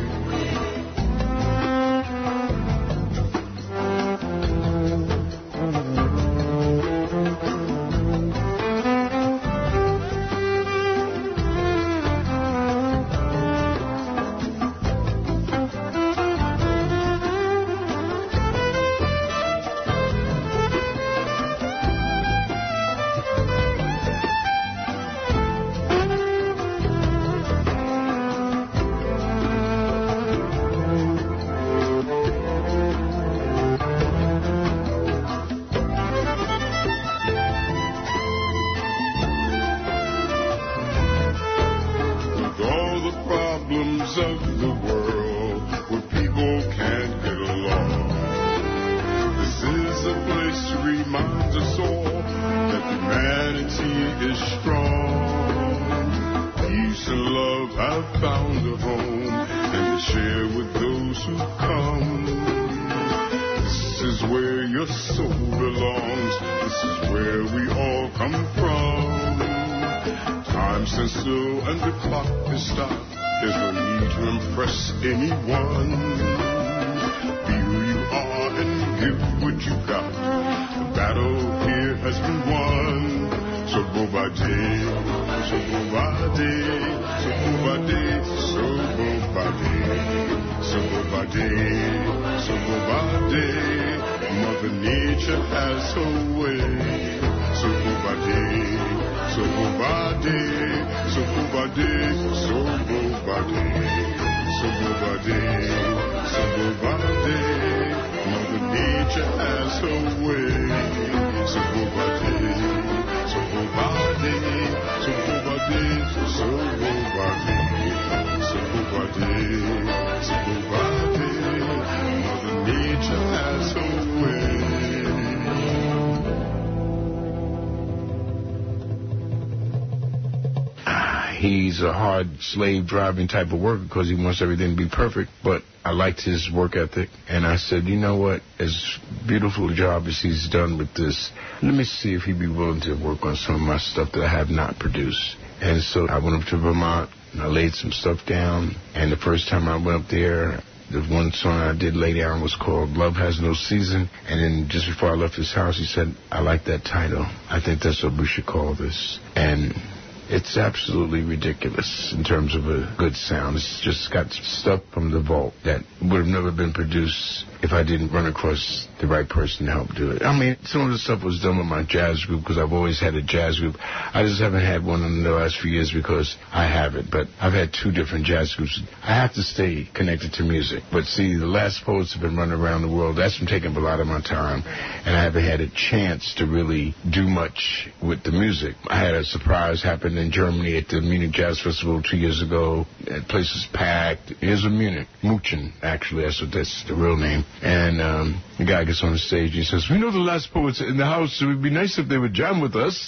He's a hard slave driving type of worker because he wants everything to be perfect, but I liked his work ethic, and I said, you know what, as beautiful a job as he's done with this, let me see if he'd be willing to work on some of my stuff that I have not produced. And so I went up to Vermont, and I laid some stuff down, and the first time I went up there, the one song I did lay down was called Love Has No Season, and then just before I left his house, he said, I like that title. I think that's what we should call this. And it's absolutely ridiculous in terms of a good sound. It's just got stuff from the vault that would have never been produced if I didn't run across the right person to help do it. I mean, some of the stuff was done with my jazz group because I've always had a jazz group. I just haven't had one in the last few years because I haven't, but I've had two different jazz groups. I have to stay connected to music. But see, the last poets have been running around the world. That's been taking up a lot of my time, and I haven't had a chance to really do much with the music. I had a surprise happen in Germany at the Munich Jazz Festival two years ago. The place was packed. It was in Munich. Muchen, actually. That's what that's the real name. And um, the guy gets on the stage. He says, we know the last poets in the house. It would be nice if they would jam with us.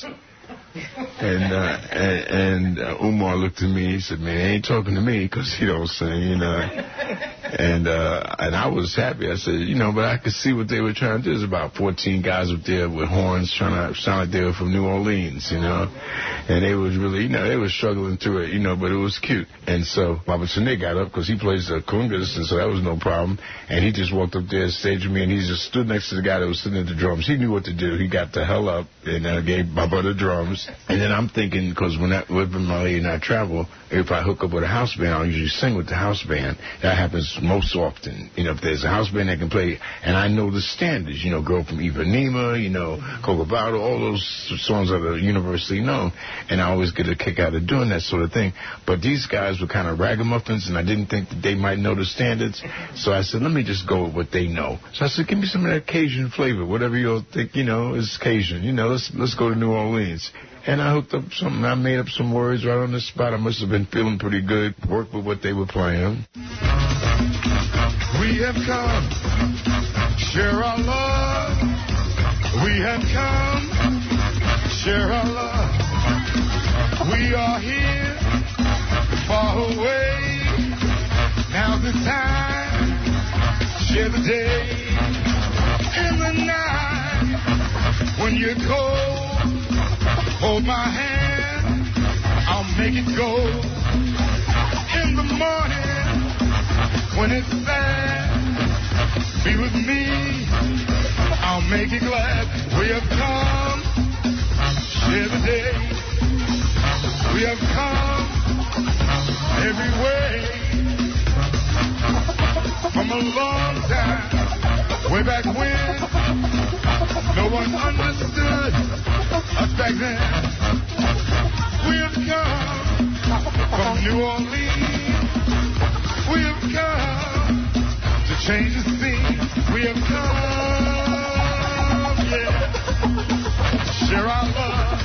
And uh, and, and uh, Umar looked at me. He said, man, he ain't talking to me because he don't sing, you know. And uh, and I was happy. I said, you know, but I could see what they were trying to do. There's about fourteen guys up there with horns trying to sound like they were from New Orleans, you know. And they was really, you know, they were struggling through it, you know, but it was cute. And so Robert Sine got up because he plays the congas, and so that was no problem. And he just walked up there, staged with me, and he just stood next to the guy that was sitting at the drums. He knew what to do. He got the hell up and uh, gave Bubba the drums. And then I'm thinking, because when I, with my lady and I travel, if I hook up with a house band, I'll usually sing with the house band. That happens most often. You know, if there's a house band that can play, and I know the standards, you know, Girl from Ipanema, you know, Cocobado, all those songs that are universally known. And I always get a kick out of doing that sort of thing. But these guys were kind of ragamuffins, and I didn't think that they might know the standards. So I said, let me just go with what they know. So I said, give me some of that Cajun flavor, whatever you think, you know, is Cajun. You know, let's let's go to New Orleans. And I hooked up something. I made up some words right on the spot. I must have been feeling pretty good. Worked with what they were playing. We have come, share our love. We have come, share our love. We are here, far away. Now's the time, share the day. In the night, when you're cold, hold my hand, I'll make it go. In the morning, when it's sad, be with me, I'll make it glad. We have come, share the day. We have come every way. From a long time, way back when, no one understood us back then. We have come from New Orleans. We have come to change the scene. We have come, yeah, to share our love.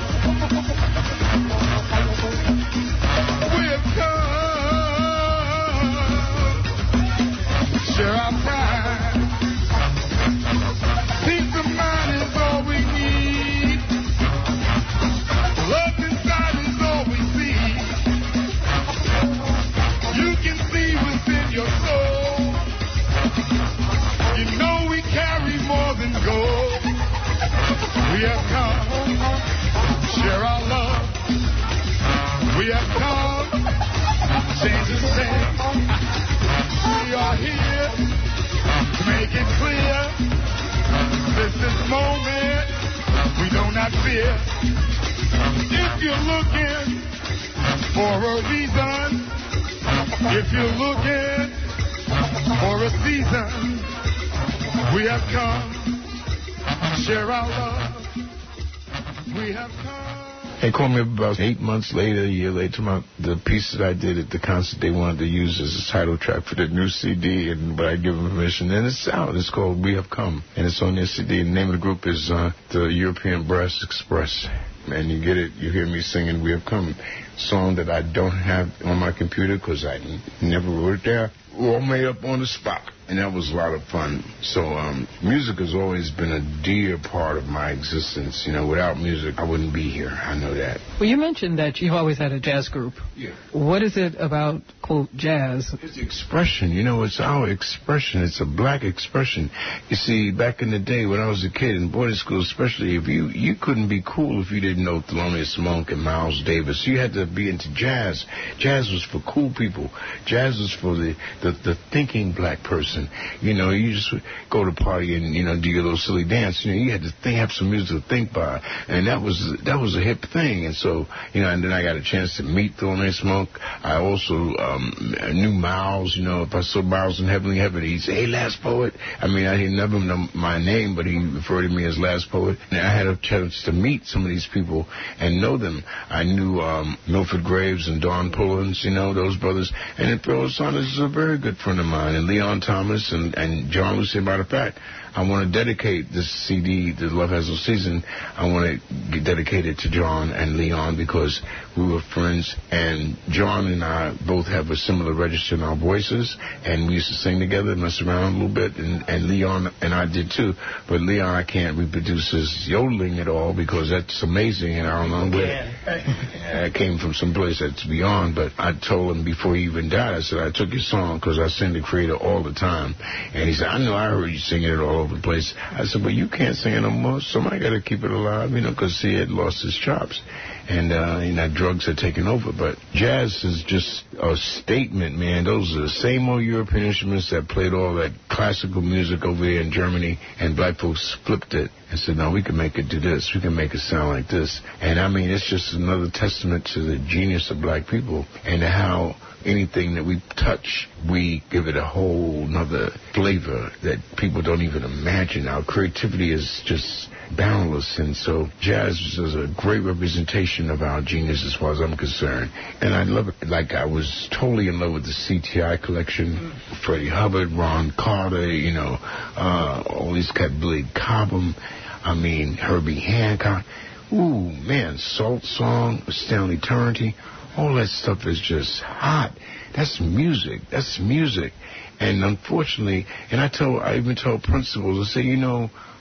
We have come to share our pride. Peace of mind is all we need. Love inside is all we see. You can see within your soul. You know we carry more than gold. We have come to share our love. We have come to change the thing. We are here to make it clear. This is moment we do not fear. If you're looking for a reason, if you're looking for a season, we have come to share our love. We have come. They called me about eight months later, a year later, my, the piece that I did at the concert they wanted to use as a title track for the new C D, and but I give them permission, and it's out. It's called We Have Come, and it's on their C D. The name of the group is uh, the European Brass Express. And you get it, you hear me singing We Have Come, song that I don't have on my computer because I n- never wrote it there. All made up on the spot. And that was a lot of fun. So um, music has always been a dear part of my existence. You know, without music, I wouldn't be here. I know that. Well, you mentioned that you've always had a jazz group. Yeah. What is it about, quote, jazz? It's expression. You know, it's our expression. It's a black expression. You see, back in the day when I was a kid in boarding school, especially, if you, you couldn't be cool if you didn't know Thelonious Monk and Miles Davis. You had to be into jazz. Jazz was for cool people. Jazz was for the, the, the thinking black person. You know, you just go to a party and, you know, do your little silly dance. You know, you had to think, have some music to think by. And that was that was a hip thing. And so, you know, and then I got a chance to meet Thelonious Monk. I also um, knew Miles. You know, if I saw Miles in Heavenly Heaven, he'd say, hey, Last Poet. I mean, I didn't never know my name, but he referred to me as Last Poet. And I had a chance to meet some of these people and know them. I knew um, Milford Graves and Don Pullins, you know, those brothers. And then Phil Saunders is a very good friend of mine. And Leon Thomas. And, and John Lucien. Matter of fact, I want to dedicate this C D, The Love Has No Season, I want to dedicate it to John and Leon because we were friends, and John and I both have a similar register in our voices, and we used to sing together, mess around a little bit, and, and Leon and I did too, but Leon, I can't reproduce his yodeling at all because that's amazing, and I don't know where it came from, someplace that's beyond, but I told him before he even died, I said, I took your song because I sing the Creator all the time, and he said, I know I heard you singing it all over the place. I said, but you can't sing it no more. Somebody got to keep it alive, you know, because he had lost his chops. And, uh, you know, drugs had taken over. But jazz is just a statement, man. Those are the same old European instruments that played all that classical music over there in Germany. And black folks flipped it and said, no, we can make it do this. We can make it sound like this. And, I mean, it's just another testament to the genius of black people and how anything that we touch, we give it a whole nother flavor that people don't even imagine. Our creativity is just boundless, and so jazz is a great representation of our genius as far as I'm concerned. And I love it. Like, I was totally in love with the C T I collection, Freddie Hubbard, Ron Carter, you know, uh, all these guys, Billy Cobham, I mean, Herbie Hancock. Ooh, man, Salt Song, Stanley Turrentine, all that stuff is just hot. That's music. That's music. And unfortunately, and I tell, I even tell principals, I say, you know,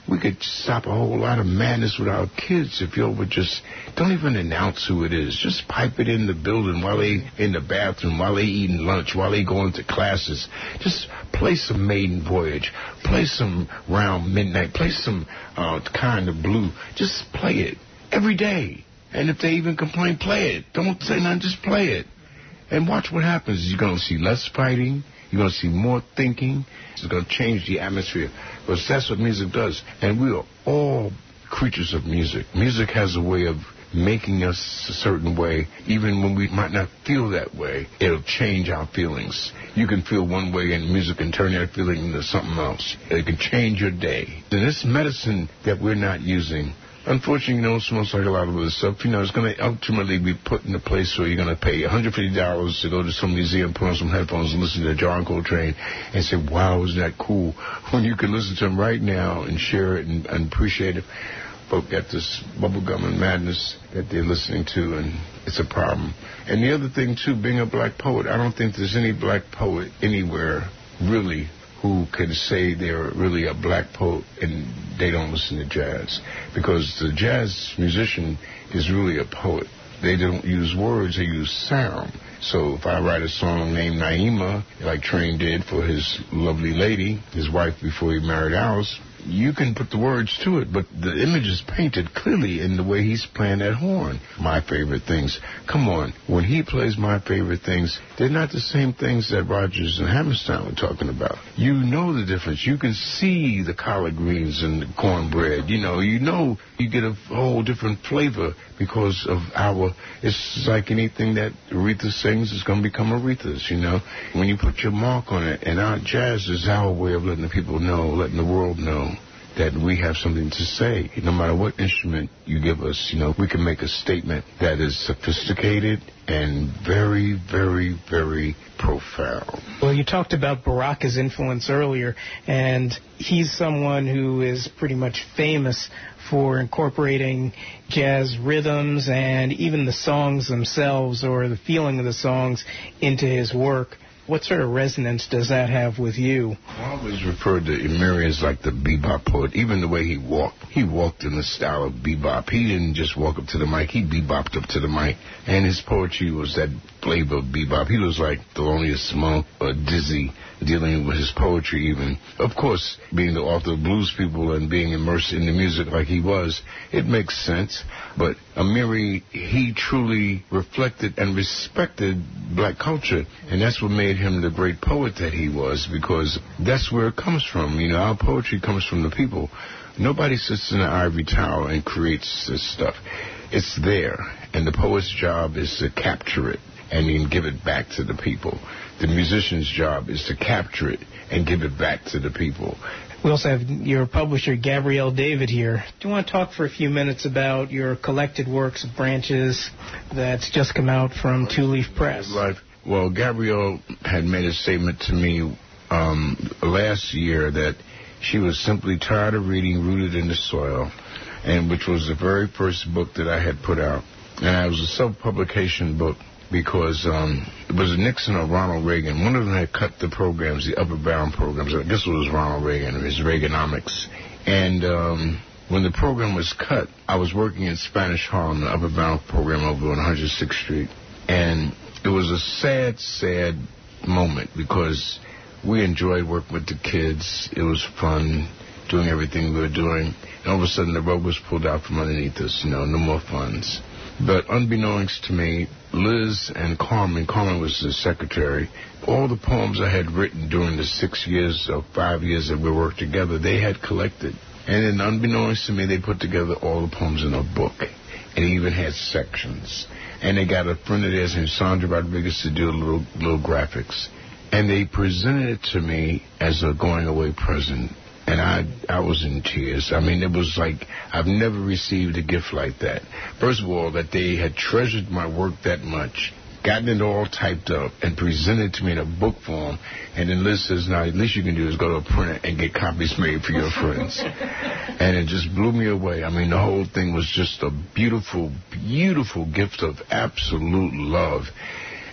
We could stop a whole lot of madness with our kids if y'all would just don't even announce who it is. Just pipe it in the building while they in the bathroom, while they eating lunch, while they going to classes. Just play some Maiden Voyage. Play some Round Midnight. Play some uh, Kind of Blue. Just play it every day. And if they even complain, play it. Don't say nothing, just play it. And watch what happens. You're going to see less fighting. You're going to see more thinking. It's going to change the atmosphere. Because that's what music does. And we are all creatures of music. Music has a way of making us a certain way. Even when we might not feel that way, it'll change our feelings. You can feel one way and music can turn that feeling into something else. It can change your day. And this medicine that we're not using, unfortunately, you know, it smells like a lot of other stuff. You know, it's going to ultimately be put in a place where you're going to pay one hundred fifty dollars to go to some museum, put on some headphones, and listen to John Coltrane, and say, wow, isn't that cool? When you can listen to him right now and share it and, and appreciate it. Folk got this bubblegum and madness that they're listening to, and it's a problem. And the other thing, too, being a black poet, I don't think there's any black poet anywhere, really, who can say they're really a black poet and they don't listen to jazz. Because the jazz musician is really a poet. They don't use words, they use sound. So if I write a song named Naima, like Train did for his lovely lady, his wife before he married Alice, you can put the words to it, but the image is painted clearly in the way he's playing that horn. My Favorite Things. Come on. When he plays My Favorite Things, they're not the same things that Rodgers and Hammerstein were talking about. You know the difference. You can see the collard greens and the cornbread. You know, you know you get a whole different flavor because of our, it's like anything that Aretha sings is going to become Aretha's, you know. When you put your mark on it, and our jazz is our way of letting the people know, letting the world know that we have something to say. No matter what instrument you give us, you know, we can make a statement that is sophisticated and very, very, very profound. Well, you talked about Baraka's influence earlier, and he's someone who is pretty much famous for incorporating jazz rhythms and even the songs themselves or the feeling of the songs into his work. What sort of resonance does that have with you? I always referred to Amiri as like the bebop poet, even the way he walked. He walked in the style of bebop. He didn't just walk up to the mic, he bebopped up to the mic. And his poetry was that flavor of bebop. He was like Thelonious Monk or Dizzy, dealing with his poetry even. Of course, being the author of Blues People and being immersed in the music like he was, it makes sense. But Amiri, he truly reflected and respected black culture. And that's what made him the great poet that he was, because that's where it comes from. You know, our poetry comes from the people. Nobody sits in an ivory tower and creates this stuff. It's there. And the poet's job is to capture it and then give it back to the people. The musician's job is to capture it and give it back to the people. We also have your publisher, Gabrielle David, here. Do you want to talk for a few minutes about your collected works of branches that's just come out from Two Leaf Press? Well, Gabrielle had made a statement to me um, last year that she was simply tired of reading Rooted in the Soil, and which was the very first book that I had put out. And it was a self-publication book because um, it was Nixon or Ronald Reagan. One of them had cut the programs, the upper bound programs. I guess it was Ronald Reagan, it was Reaganomics. And um, when the program was cut, I was working in Spanish Harlem, the upper bound program over on one hundred sixth Street. And it was a sad, sad moment because we enjoyed working with the kids. It was fun doing everything we were doing. And all of a sudden, the rug was pulled out from underneath us, you know, no more funds. But unbeknownst to me, Liz and Carmen, Carmen was the secretary, all the poems I had written during the six years or five years that we worked together, they had collected. And then unbeknownst to me, they put together all the poems in a book. And it even had sections. And they got a friend of theirs named Sandra Rodriguez to do a little, little graphics. And they presented it to me as a going-away present. And I I was in tears. I mean, it was like I've never received a gift like that. First of all, that they had treasured my work that much, gotten it all typed up, and presented it to me in a book form. And then Liz says, now, at least you can do is go to a printer and get copies made for your friends. And it just blew me away. I mean, the whole thing was just a beautiful, beautiful gift of absolute love.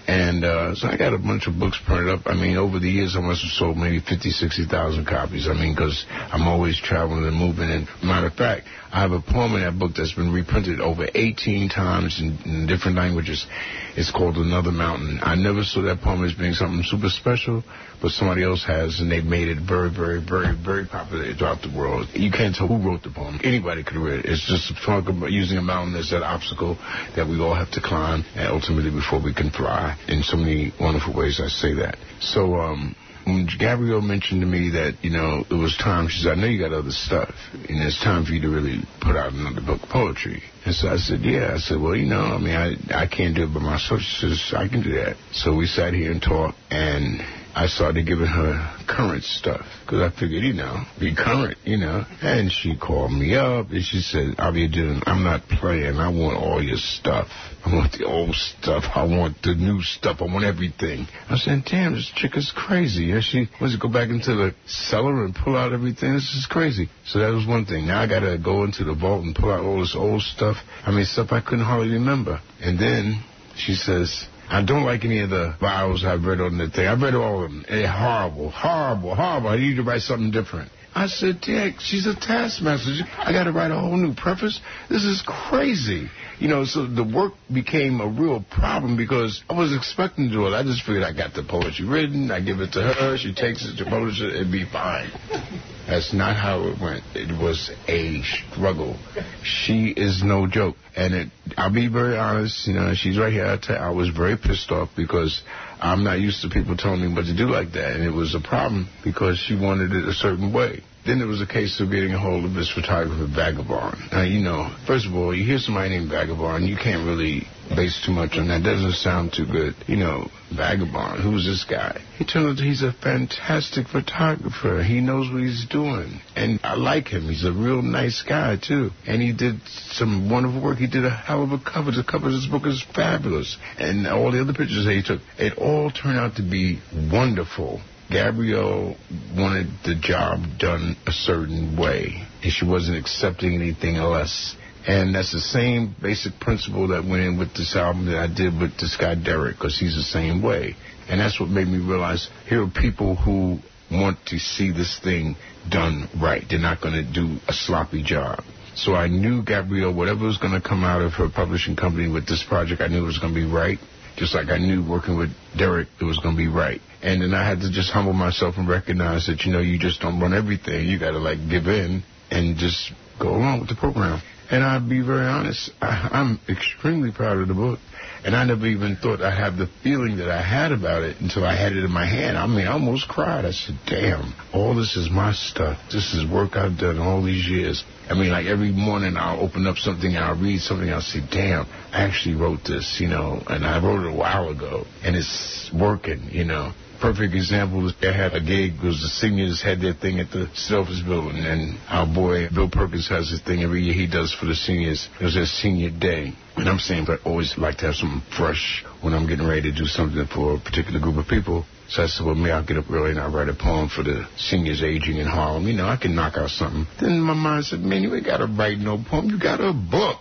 And uh, so I got a bunch of books printed up. I mean, over the years, I must have sold maybe fifty, sixty thousand copies. I mean, because I'm always traveling and moving. And matter of fact, I have a poem in that book that's been reprinted over eighteen times in, in different languages. It's called Another Mountain. I never saw that poem as being something super special, but somebody else has, and they've made it very, very, very, very popular throughout the world. You can't tell who wrote the poem. Anybody could read it. It's just talk about using a mountain as that obstacle that we all have to climb, and ultimately before we can fly. In so many wonderful ways I say that. So, um... when Gabrielle mentioned to me that, you know, it was time, she said, I know you got other stuff, and it's time for you to really put out another book of poetry. And so I said, yeah. I said, well, you know, I mean, I, I can't do it by myself. She says, I can do that. So we sat here and talked, and I started giving her current stuff, because I figured, you know, be current, you know. And she called me up, and she said, I'll be doing, I'm not playing. I want all your stuff. I want the old stuff. I want the new stuff. I want everything. I said, damn, this chick is crazy. And she wants to go back into the cellar and pull out everything. This is crazy. So that was one thing. Now I got to go into the vault and pull out all this old stuff. I mean, stuff I couldn't hardly remember. And then she says, I don't like any of the bios I've read on the thing. I've read all of them. They're horrible, horrible, horrible. I need to write something different. I said, Dick, she's a taskmaster. I got to write a whole new preface. This is crazy. You know, so the work became a real problem because I was expecting to do it. I just figured I got the poetry written. I give it to her. She takes it to publish it. It'd be fine. That's not how it went. It was a struggle. She is no joke. And it, I'll be very honest, you know, she's right here. I, tell, I was very pissed off because I'm not used to people telling me what to do like that. And it was a problem because she wanted it a certain way. Then there was a case of getting a hold of this photographer, Vagabond. Now, you know, first of all, you hear somebody named Vagabond, you can't really base too much on that. Doesn't sound too good. You know, Vagabond, who's this guy? He turns out he's a fantastic photographer. He knows what he's doing. And I like him. He's a real nice guy, too. And he did some wonderful work. He did a hell of a cover. The cover of this book is fabulous. And all the other pictures that he took, it all turned out to be wonderful. Gabrielle wanted the job done a certain way, and she wasn't accepting anything less. And that's the same basic principle that went in with this album that I did with this guy Derek, because he's the same way. And that's what made me realize here are people who want to see this thing done right. They're not going to do a sloppy job. So I knew Gabrielle, whatever was going to come out of her publishing company with this project, I knew it was going to be right. Just like I knew working with Derek, it was going to be right. And then I had to just humble myself and recognize that, you know, you just don't run everything. You got to, like, give in and just go along with the program. And I'll be very honest, I, I'm extremely proud of the book. And I never even thought I'd have the feeling that I had about it until I had it in my hand. I mean, I almost cried. I said, damn, all this is my stuff. This is work I've done all these years. I mean, like every morning I'll open up something and I'll read something. I'll say, damn, I actually wrote this, you know, and I wrote it a while ago. And it's working, you know. Perfect example is I had a gig because the seniors had their thing at the Selfish Building, and our boy Bill Perkins has his thing every year he does for the seniors. It was their senior day. And I'm saying, but I always like to have something fresh when I'm getting ready to do something for a particular group of people. So I said, well, maybe I'll get up early and I'll write a poem for the seniors aging in Harlem. You know, I can knock out something. Then my mind said, man, you ain't got to write no poem. You got a book.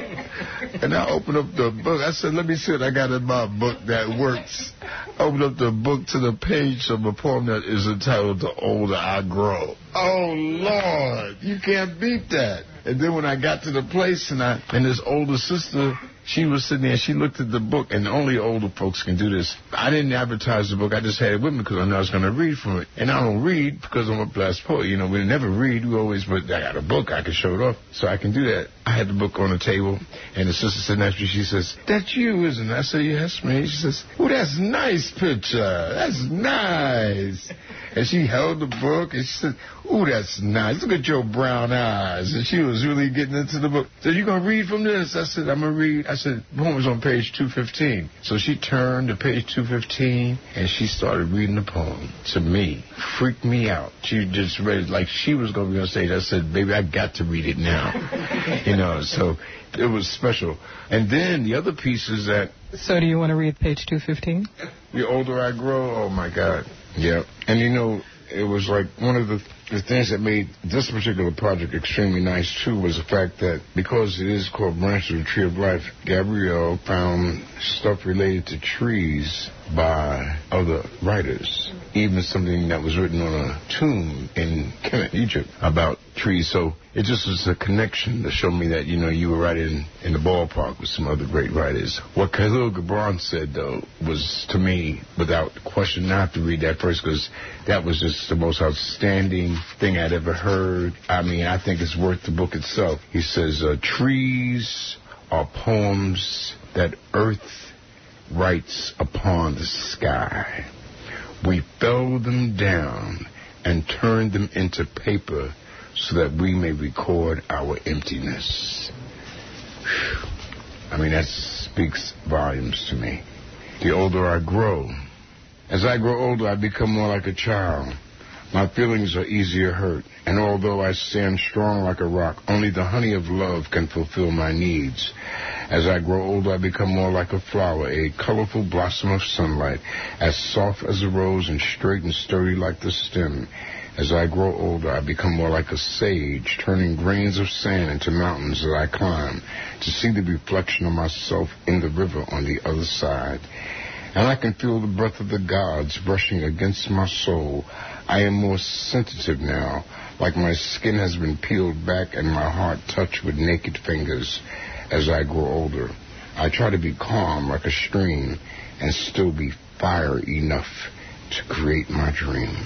And I opened up the book. I said, let me see what I got in my book that works. I opened up the book to the page of a poem that is entitled The Older I Grow. Oh, Lord, you can't beat that. And then when I got to the place and I and this older sister, she was sitting there and she looked at the book, and only older folks can do this. I didn't advertise the book. I just had it with me because I knew I was going to read from it. And I don't read because I'm a blessed poet. You know, we never read. We always, but I got a book. I can show it off. So I can do that. I had the book on the table, and the sister sitting next to me, she says, that's you, isn't it? I said, yes, man. She says, oh, that's a nice picture. That's nice. And she held the book, and she said, oh, that's nice. Look at your brown eyes. And she was really getting into the book. So you going to read from this? I said, I'm going to read. I said, the poem was on page two fifteen. So she turned to page two fifteen, and she started reading the poem to me. Freaked me out. She just read it like she was going to be on stage. I said, baby, I got to read it now. You know, so it was special. And then the other piece is that... So do you want to read page two fifteen? The older I grow, oh, my God. Yeah. And, you know, it was like one of the, the things that made this particular project extremely nice, too, was the fact that because it is called Branch of the Tree of Life, Gabrielle found stuff related to trees by other writers, even something that was written on a tomb in Kemet, Egypt, about trees. So it just was a connection to show me that, you know, you were right in, in the ballpark with some other great writers. What Khalil Gibran said, though, was, to me, without question, not to read that first, because that was just the most outstanding thing I'd ever heard. I mean, I think it's worth the book itself. He says, uh, trees are poems that earth writes upon the sky. We fell them down and turned them into paper so that we may record our emptiness. Whew. I mean, that speaks volumes to me. The older I grow, as I grow older, I become more like a child. My feelings are easier hurt, and although I stand strong like a rock, only the honey of love can fulfill my needs. As I grow older, I become more like a flower, a colorful blossom of sunlight, as soft as a rose and straight and sturdy like the stem. As I grow older, I become more like a sage, turning grains of sand into mountains as I climb, to see the reflection of myself in the river on the other side. And I can feel the breath of the gods brushing against my soul. I am more sensitive now, like my skin has been peeled back and my heart touched with naked fingers. As I grow older, I try to be calm like a stream and still be fire enough to create my dream.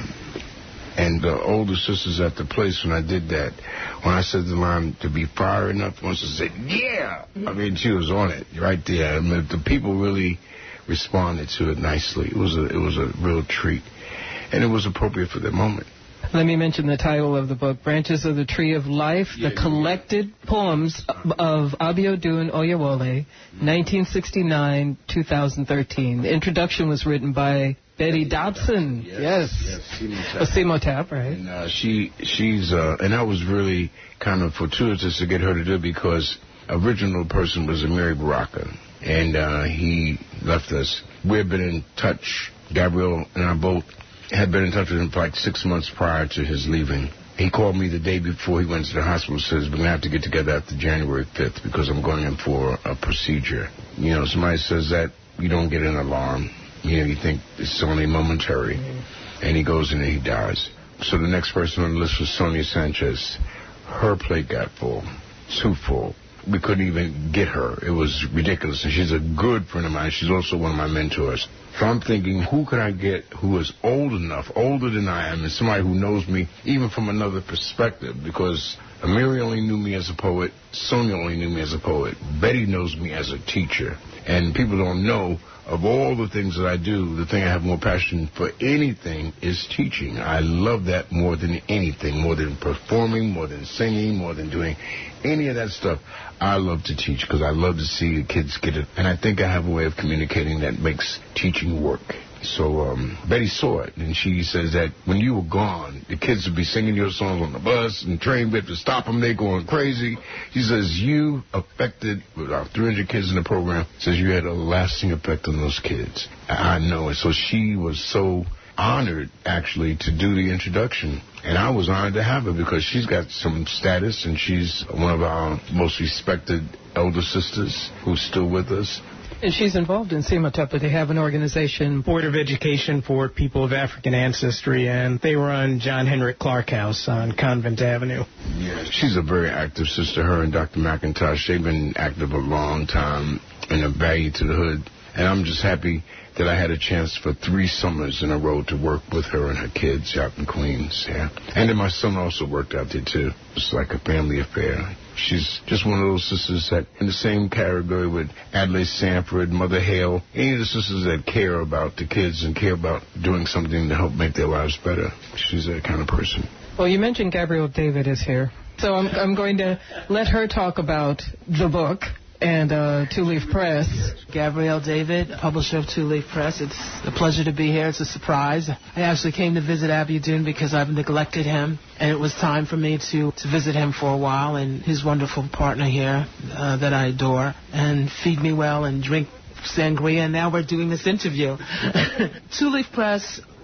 And the older sisters at the place, when I did that, when I said the line, to be fire enough, one sister said, yeah! I mean, she was on it right there. I mean, the people really responded to it nicely. It was a, it was a real treat. And it was appropriate for the moment. Let me mention the title of the book, Branches of the Tree of Life, yeah, the collected yeah. poems of Abiodun Oyewole, nineteen sixty-nine to two thousand thirteen. The introduction was written by Betty Dobson. Yes. Yes. Simotap, right? And uh, she, she's, uh, and that was really kind of fortuitous to get her to do, because original person was Amiri Baraka, and uh, he left us. We've been in touch, Gabrielle and I both had been in touch with him for like six months prior to his leaving. He called me the day before he went to the hospital and says, we're going to have to get together after January fifth because I'm going in for a procedure. You know, somebody says that, you don't get an alarm. You know, you think it's only momentary. Mm-hmm. And he goes in and he dies. So the next person on the list was Sonia Sanchez. Her plate got full, too full. We couldn't even get her. It was ridiculous. And she's a good friend of mine. She's also one of my mentors. So I'm thinking, who can I get who is old enough, older than I am, and somebody who knows me even from another perspective? Because Amiri only knew me as a poet. Sonia only knew me as a poet. Betty knows me as a teacher. And people don't know, of all the things that I do, the thing I have more passion for anything is teaching. I love that more than anything, more than performing, more than singing, more than doing any of that stuff. I love to teach because I love to see the kids get it. And I think I have a way of communicating that makes teaching work. So um, Betty saw it, and she says that when you were gone, the kids would be singing your songs on the bus and the train. We have to stop them. They're going crazy. She says you affected, with our three hundred kids in the program, says you had a lasting effect on those kids. I know it. So she was so honored, actually, to do the introduction. And I was honored to have her because she's got some status, and she's one of our most respected elder sisters who's still with us. And she's involved in Simotep, but they have an organization, Board of Education for People of African Ancestry, and they run John Henrik Clark House on Convent Avenue. Yeah, she's a very active sister. Her and Doctor McIntosh, they've been active a long time and a value to the hood. And I'm just happy that I had a chance for three summers in a row to work with her and her kids out in Queens. Yeah. And then my son also worked out there, too. It's like a family affair. She's just one of those sisters that in the same category with Adelaide Sanford, Mother Hale, any of the sisters that care about the kids and care about doing something to help make their lives better. She's that kind of person. Well, you mentioned Gabrielle David is here. So I'm, I'm going to let her talk about the book. And uh, Two Leaf Press. Gabrielle David, publisher of Two Leaf Press. It's a pleasure to be here. It's a surprise. I actually came to visit Abiodun because I've neglected him, and it was time for me to, to visit him for a while, and his wonderful partner here uh, that I adore, and feed me well and drink sangria, and now we're doing this interview. Two Leaf Press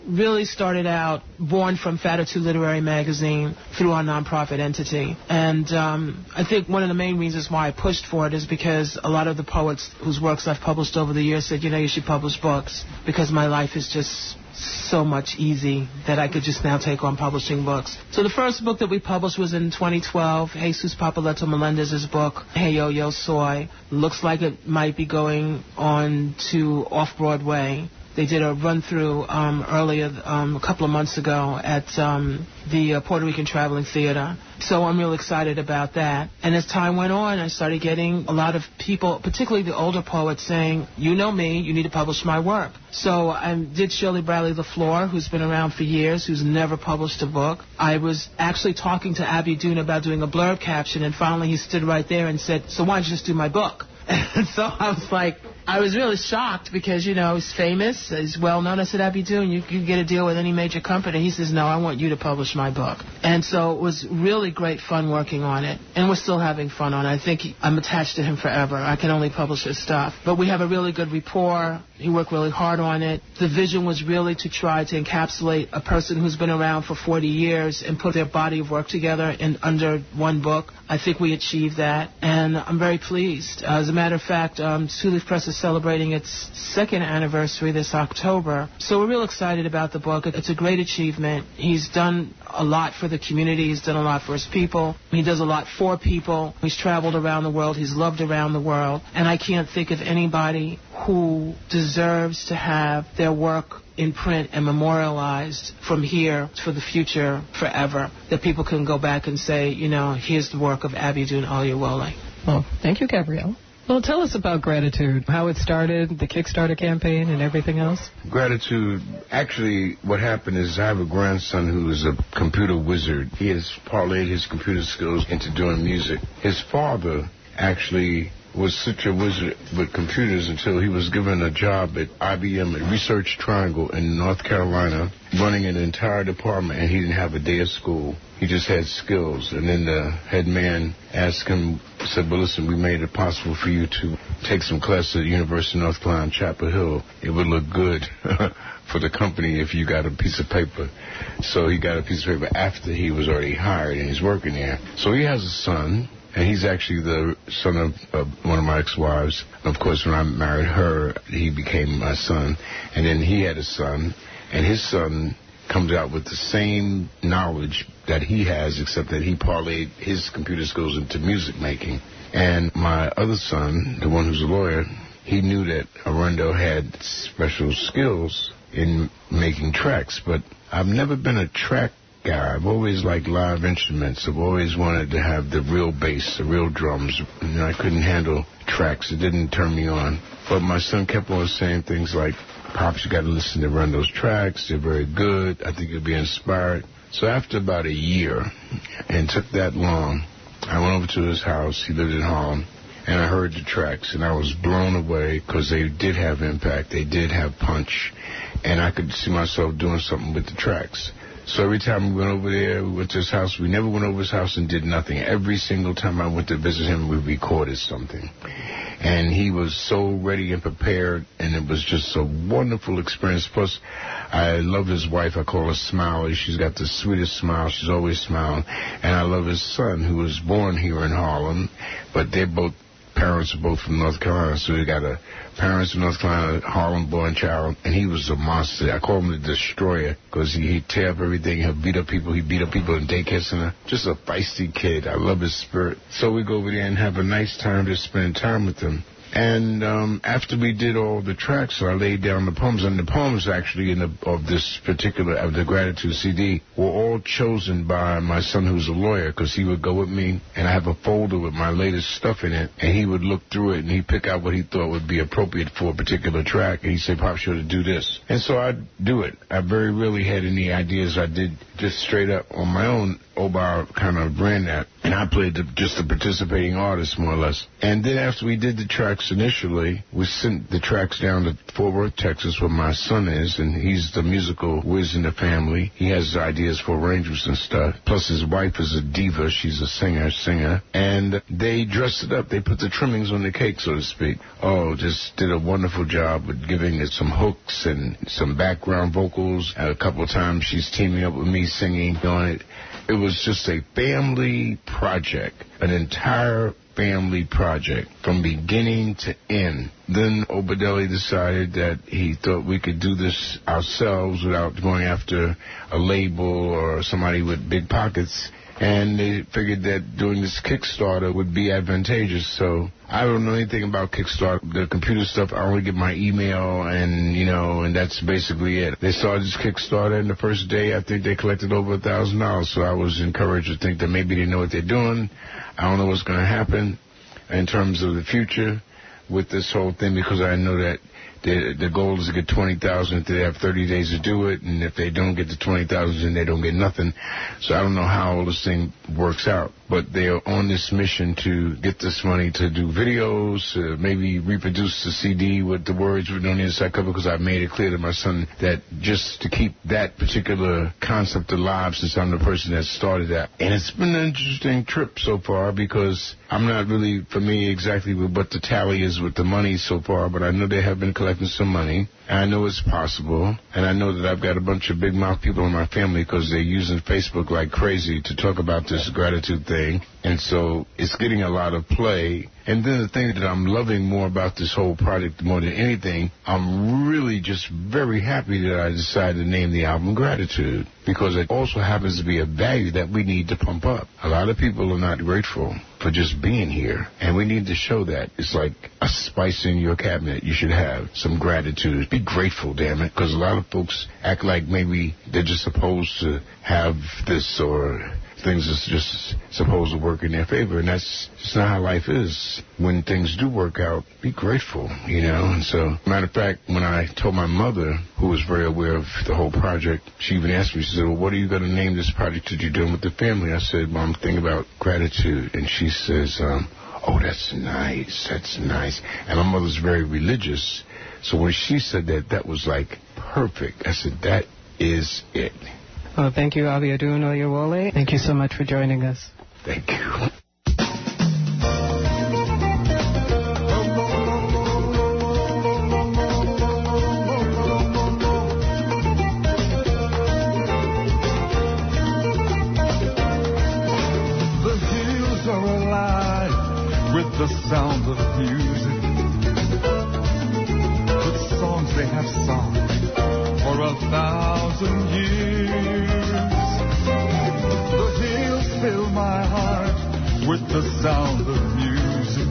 really started out born from Fatitude Literary Magazine through our nonprofit entity. And um, I think one of the main reasons why I pushed for it is because a lot of the poets whose works I've published over the years said, you know, you should publish books because my life is just so much easy that I could just now take on publishing books. So the first book that we published was in twenty twelve, Jesus Papaleto Melendez's book, Hey Yo Yo Soy. Looks like it might be going on to Off-Broadway. They did a run-through um, earlier, um, a couple of months ago at um, the uh, Puerto Rican Traveling Theater. So I'm real excited about that. And as time went on, I started getting a lot of people, particularly the older poets, saying, you know me, you need to publish my work. So I did Shirley Bradley LaFleur, who's been around for years, who's never published a book. I was actually talking to Abiodun about doing a blurb caption, and finally he stood right there and said, so why don't you just do my book? And so I was like, I was really shocked because, you know, he's famous, he's well known. I said, Abiodun, you can get a deal with any major company. He says, no, I want you to publish my book. And so it was really great fun working on it. And we're still having fun on it. I think he, I'm attached to him forever. I can only publish his stuff. But we have a really good rapport. He worked really hard on it. The vision was really to try to encapsulate a person who's been around for forty years and put their body of work together in under one book. I think we achieved that. And I'm very pleased. Uh, as a matter of fact, um, Two Leaf Press is celebrating its second anniversary this October. So we're real excited about the book. It's a great achievement. He's done a lot for the community. He's done a lot for his people. He does a lot for people. He's traveled around the world. He's loved around the world. And I can't think of anybody who deserves to have their work in print and memorialized from here for the future forever, that people can go back and say, you know, here's the work of Abiodun Oyewole. Well, thank you, Gabrielle. Well, tell us about Gratitude, how it started, the Kickstarter campaign, and everything else. Gratitude, actually, what happened is I have a grandson who is a computer wizard. He has parlayed his computer skills into doing music. His father actually was such a wizard with computers until he was given a job at I B M at Research Triangle in North Carolina, running an entire department, and he didn't have a day of school. He just had skills. And then the head man asked him, said, well, listen, we made it possible for you to take some classes at the University of North Carolina, Chapel Hill. It would look good for the company if you got a piece of paper. So he got a piece of paper after he was already hired, and he's working there. So he has a son. And he's actually the son of uh, one of my ex-wives. Of course, when I married her, he became my son. And then he had a son, and his son comes out with the same knowledge that he has, except that he parlayed his computer skills into music making. And my other son, the one who's a lawyer, he knew that Arundel had special skills in making tracks, but I've never been a track guy. I've always liked live instruments. I've always wanted to have the real bass, the real drums. You know, I couldn't handle tracks. It didn't turn me on. But my son kept on saying things like, Pops, you got to listen to Rundle's tracks. They're very good. I think you'll be inspired. So after about a year, and it took that long, I went over to his house. He lived in Harlem. And I heard the tracks, and I was blown away because they did have impact. They did have punch. And I could see myself doing something with the tracks. So every time we went over there, we went to his house. We never went over his house and did nothing. Every single time I went to visit him, we recorded something. And he was so ready and prepared, and it was just a wonderful experience. Plus, I love his wife. I call her Smiley. She's got the sweetest smile. She's always smiling. And I love his son, who was born here in Harlem, but they're both parents are both from North Carolina, so he got a parents from North Carolina, Harlem-born child, and he was a monster. I call him the Destroyer because he, he'd tear up everything. He'll beat up people. He beat up people in daycare center. Just a feisty kid. I love his spirit. So we go over there and have a nice time to spend time with him. And um, after we did all the tracks, so I laid down the poems, and the poems actually in the, of this particular, of the Gratitude C D, were all chosen by my son who's a lawyer, because he would go with me, and I have a folder with my latest stuff in it, and he would look through it, and he'd pick out what he thought would be appropriate for a particular track, and he'd say, Pops, you ought to do this. And so I'd do it. I very rarely had any ideas. I did just straight up on my own. Obar kind of ran that, and I played the, just the participating artist, more or less. And then after we did the tracks, tracks initially. We sent the tracks down to Fort Worth, Texas, where my son is, and he's the musical whiz in the family. He has ideas for arrangements and stuff. Plus, his wife is a diva. She's a singer, singer. And they dressed it up. They put the trimmings on the cake, so to speak. Oh, just did a wonderful job with giving it some hooks and some background vocals. And a couple of times she's teaming up with me singing on it. It was just a family project, an entire family project from beginning to end. Then Obadelli decided that he thought we could do this ourselves without going after a label or somebody with big pockets. And they figured that doing this Kickstarter would be advantageous. So I don't know anything about Kickstarter. The computer stuff, I only get my email and, you know, and that's basically it. They started this Kickstarter, and the first day I think they collected over a thousand dollars. So I was encouraged to think that maybe they know what they're doing. I don't know what's going to happen in terms of the future with this whole thing, because I know that the, the goal is to get twenty thousand dollars if they have thirty days to do it, and if they don't get the twenty thousand dollars, then they don't get nothing. So I don't know how all this thing works out. But they are on this mission to get this money to do videos, uh, maybe reproduce the C D with the words written on the inside cover, because I made it clear to my son that just to keep that particular concept alive, since I'm the person that started that. And it's been an interesting trip so far, because I'm not really familiar exactly with what the tally is with the money so far, but I know they have been collecting some money. And I know it's possible, and I know that I've got a bunch of big mouth people in my family because they're using Facebook like crazy to talk about this gratitude thing, and so it's getting a lot of play. And then the thing that I'm loving more about this whole project more than anything, I'm really just very happy that I decided to name the album Gratitude, because it also happens to be a value that we need to pump up. A lot of people are not grateful for just being here, and we need to show that. It's like a spice in your cabinet. You should have some gratitude. Be grateful, damn it, because a lot of folks act like maybe they're just supposed to have this, or things are just supposed to work in their favor, and that's just not how life is. When things do work out, be grateful, you know. And so, matter of fact, when I told my mother, who was very aware of the whole project, she even asked me, she said, well, what are you going to name this project that you're doing with the family? I said, well, I'm thinking about gratitude. And she says, um, oh, that's nice, that's nice. And my mother's very religious, so when she said that, that was like perfect. I said, that is it. Well, thank you, Abiodun Oyewole. Thank you so much for joining us. Thank you. The hills are alive with the sound of music, with songs they have sung for a thousand years. The hills fill my heart with the sound of music.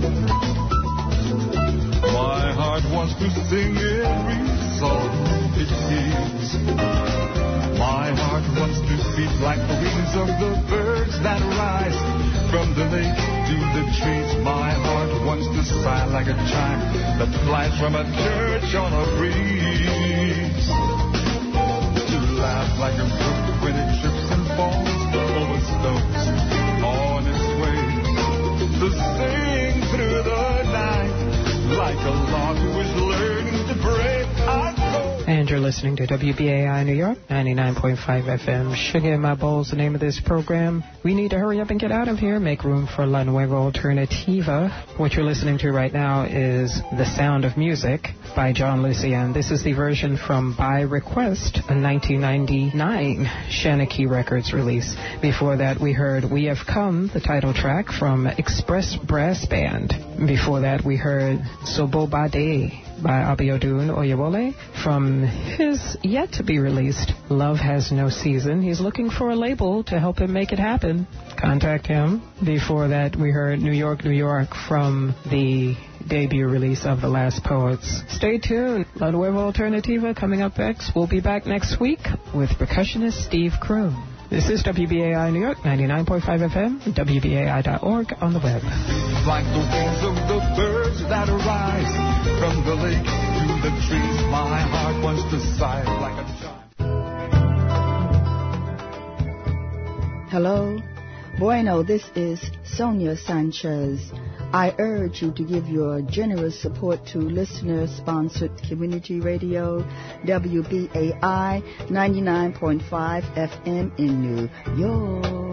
My heart wants to sing every song it hears. My heart wants to beat like the wings of the birds that rise from the lake to the trees. My heart wants to sigh like a chime that flies from a church on a breeze. Laugh like a brook when it trips and falls over stones on its way, to sing through the night like a lark who is learning to pray. I go. And you're listening to W B A I New York, ninety-nine point five F M. Sugar in My Bowl is the name of this program. We need to hurry up and get out of here, make room for La Nueva Alternativa. What you're listening to right now is The Sound of Music by John Lucien. This is the version from By Request, a nineteen ninety-nine Shanachie Records release. Before that, we heard We Have Come, the title track from Express Brass Band. Before that, we heard Sobobade by Abiodun Oyewole from his yet-to-be-released Love Has No Season. He's looking for a label to help him make it happen. Contact him. Before that, we heard New York, New York from the debut release of The Last Poets. Stay tuned. La Nueva Alternativa coming up next. We'll be back next week with percussionist Steve Kroon. This is W B A I New York, ninety-nine point five F M, W B A I dot org on the web. Like the wings of the birds that rise from the lake to the trees, my heart wants to sigh like a child. Hello. Bueno, this is Sonia Sanchez I urge you to give your generous support to listener-sponsored community radio W B A I ninety-nine point five F M in New York.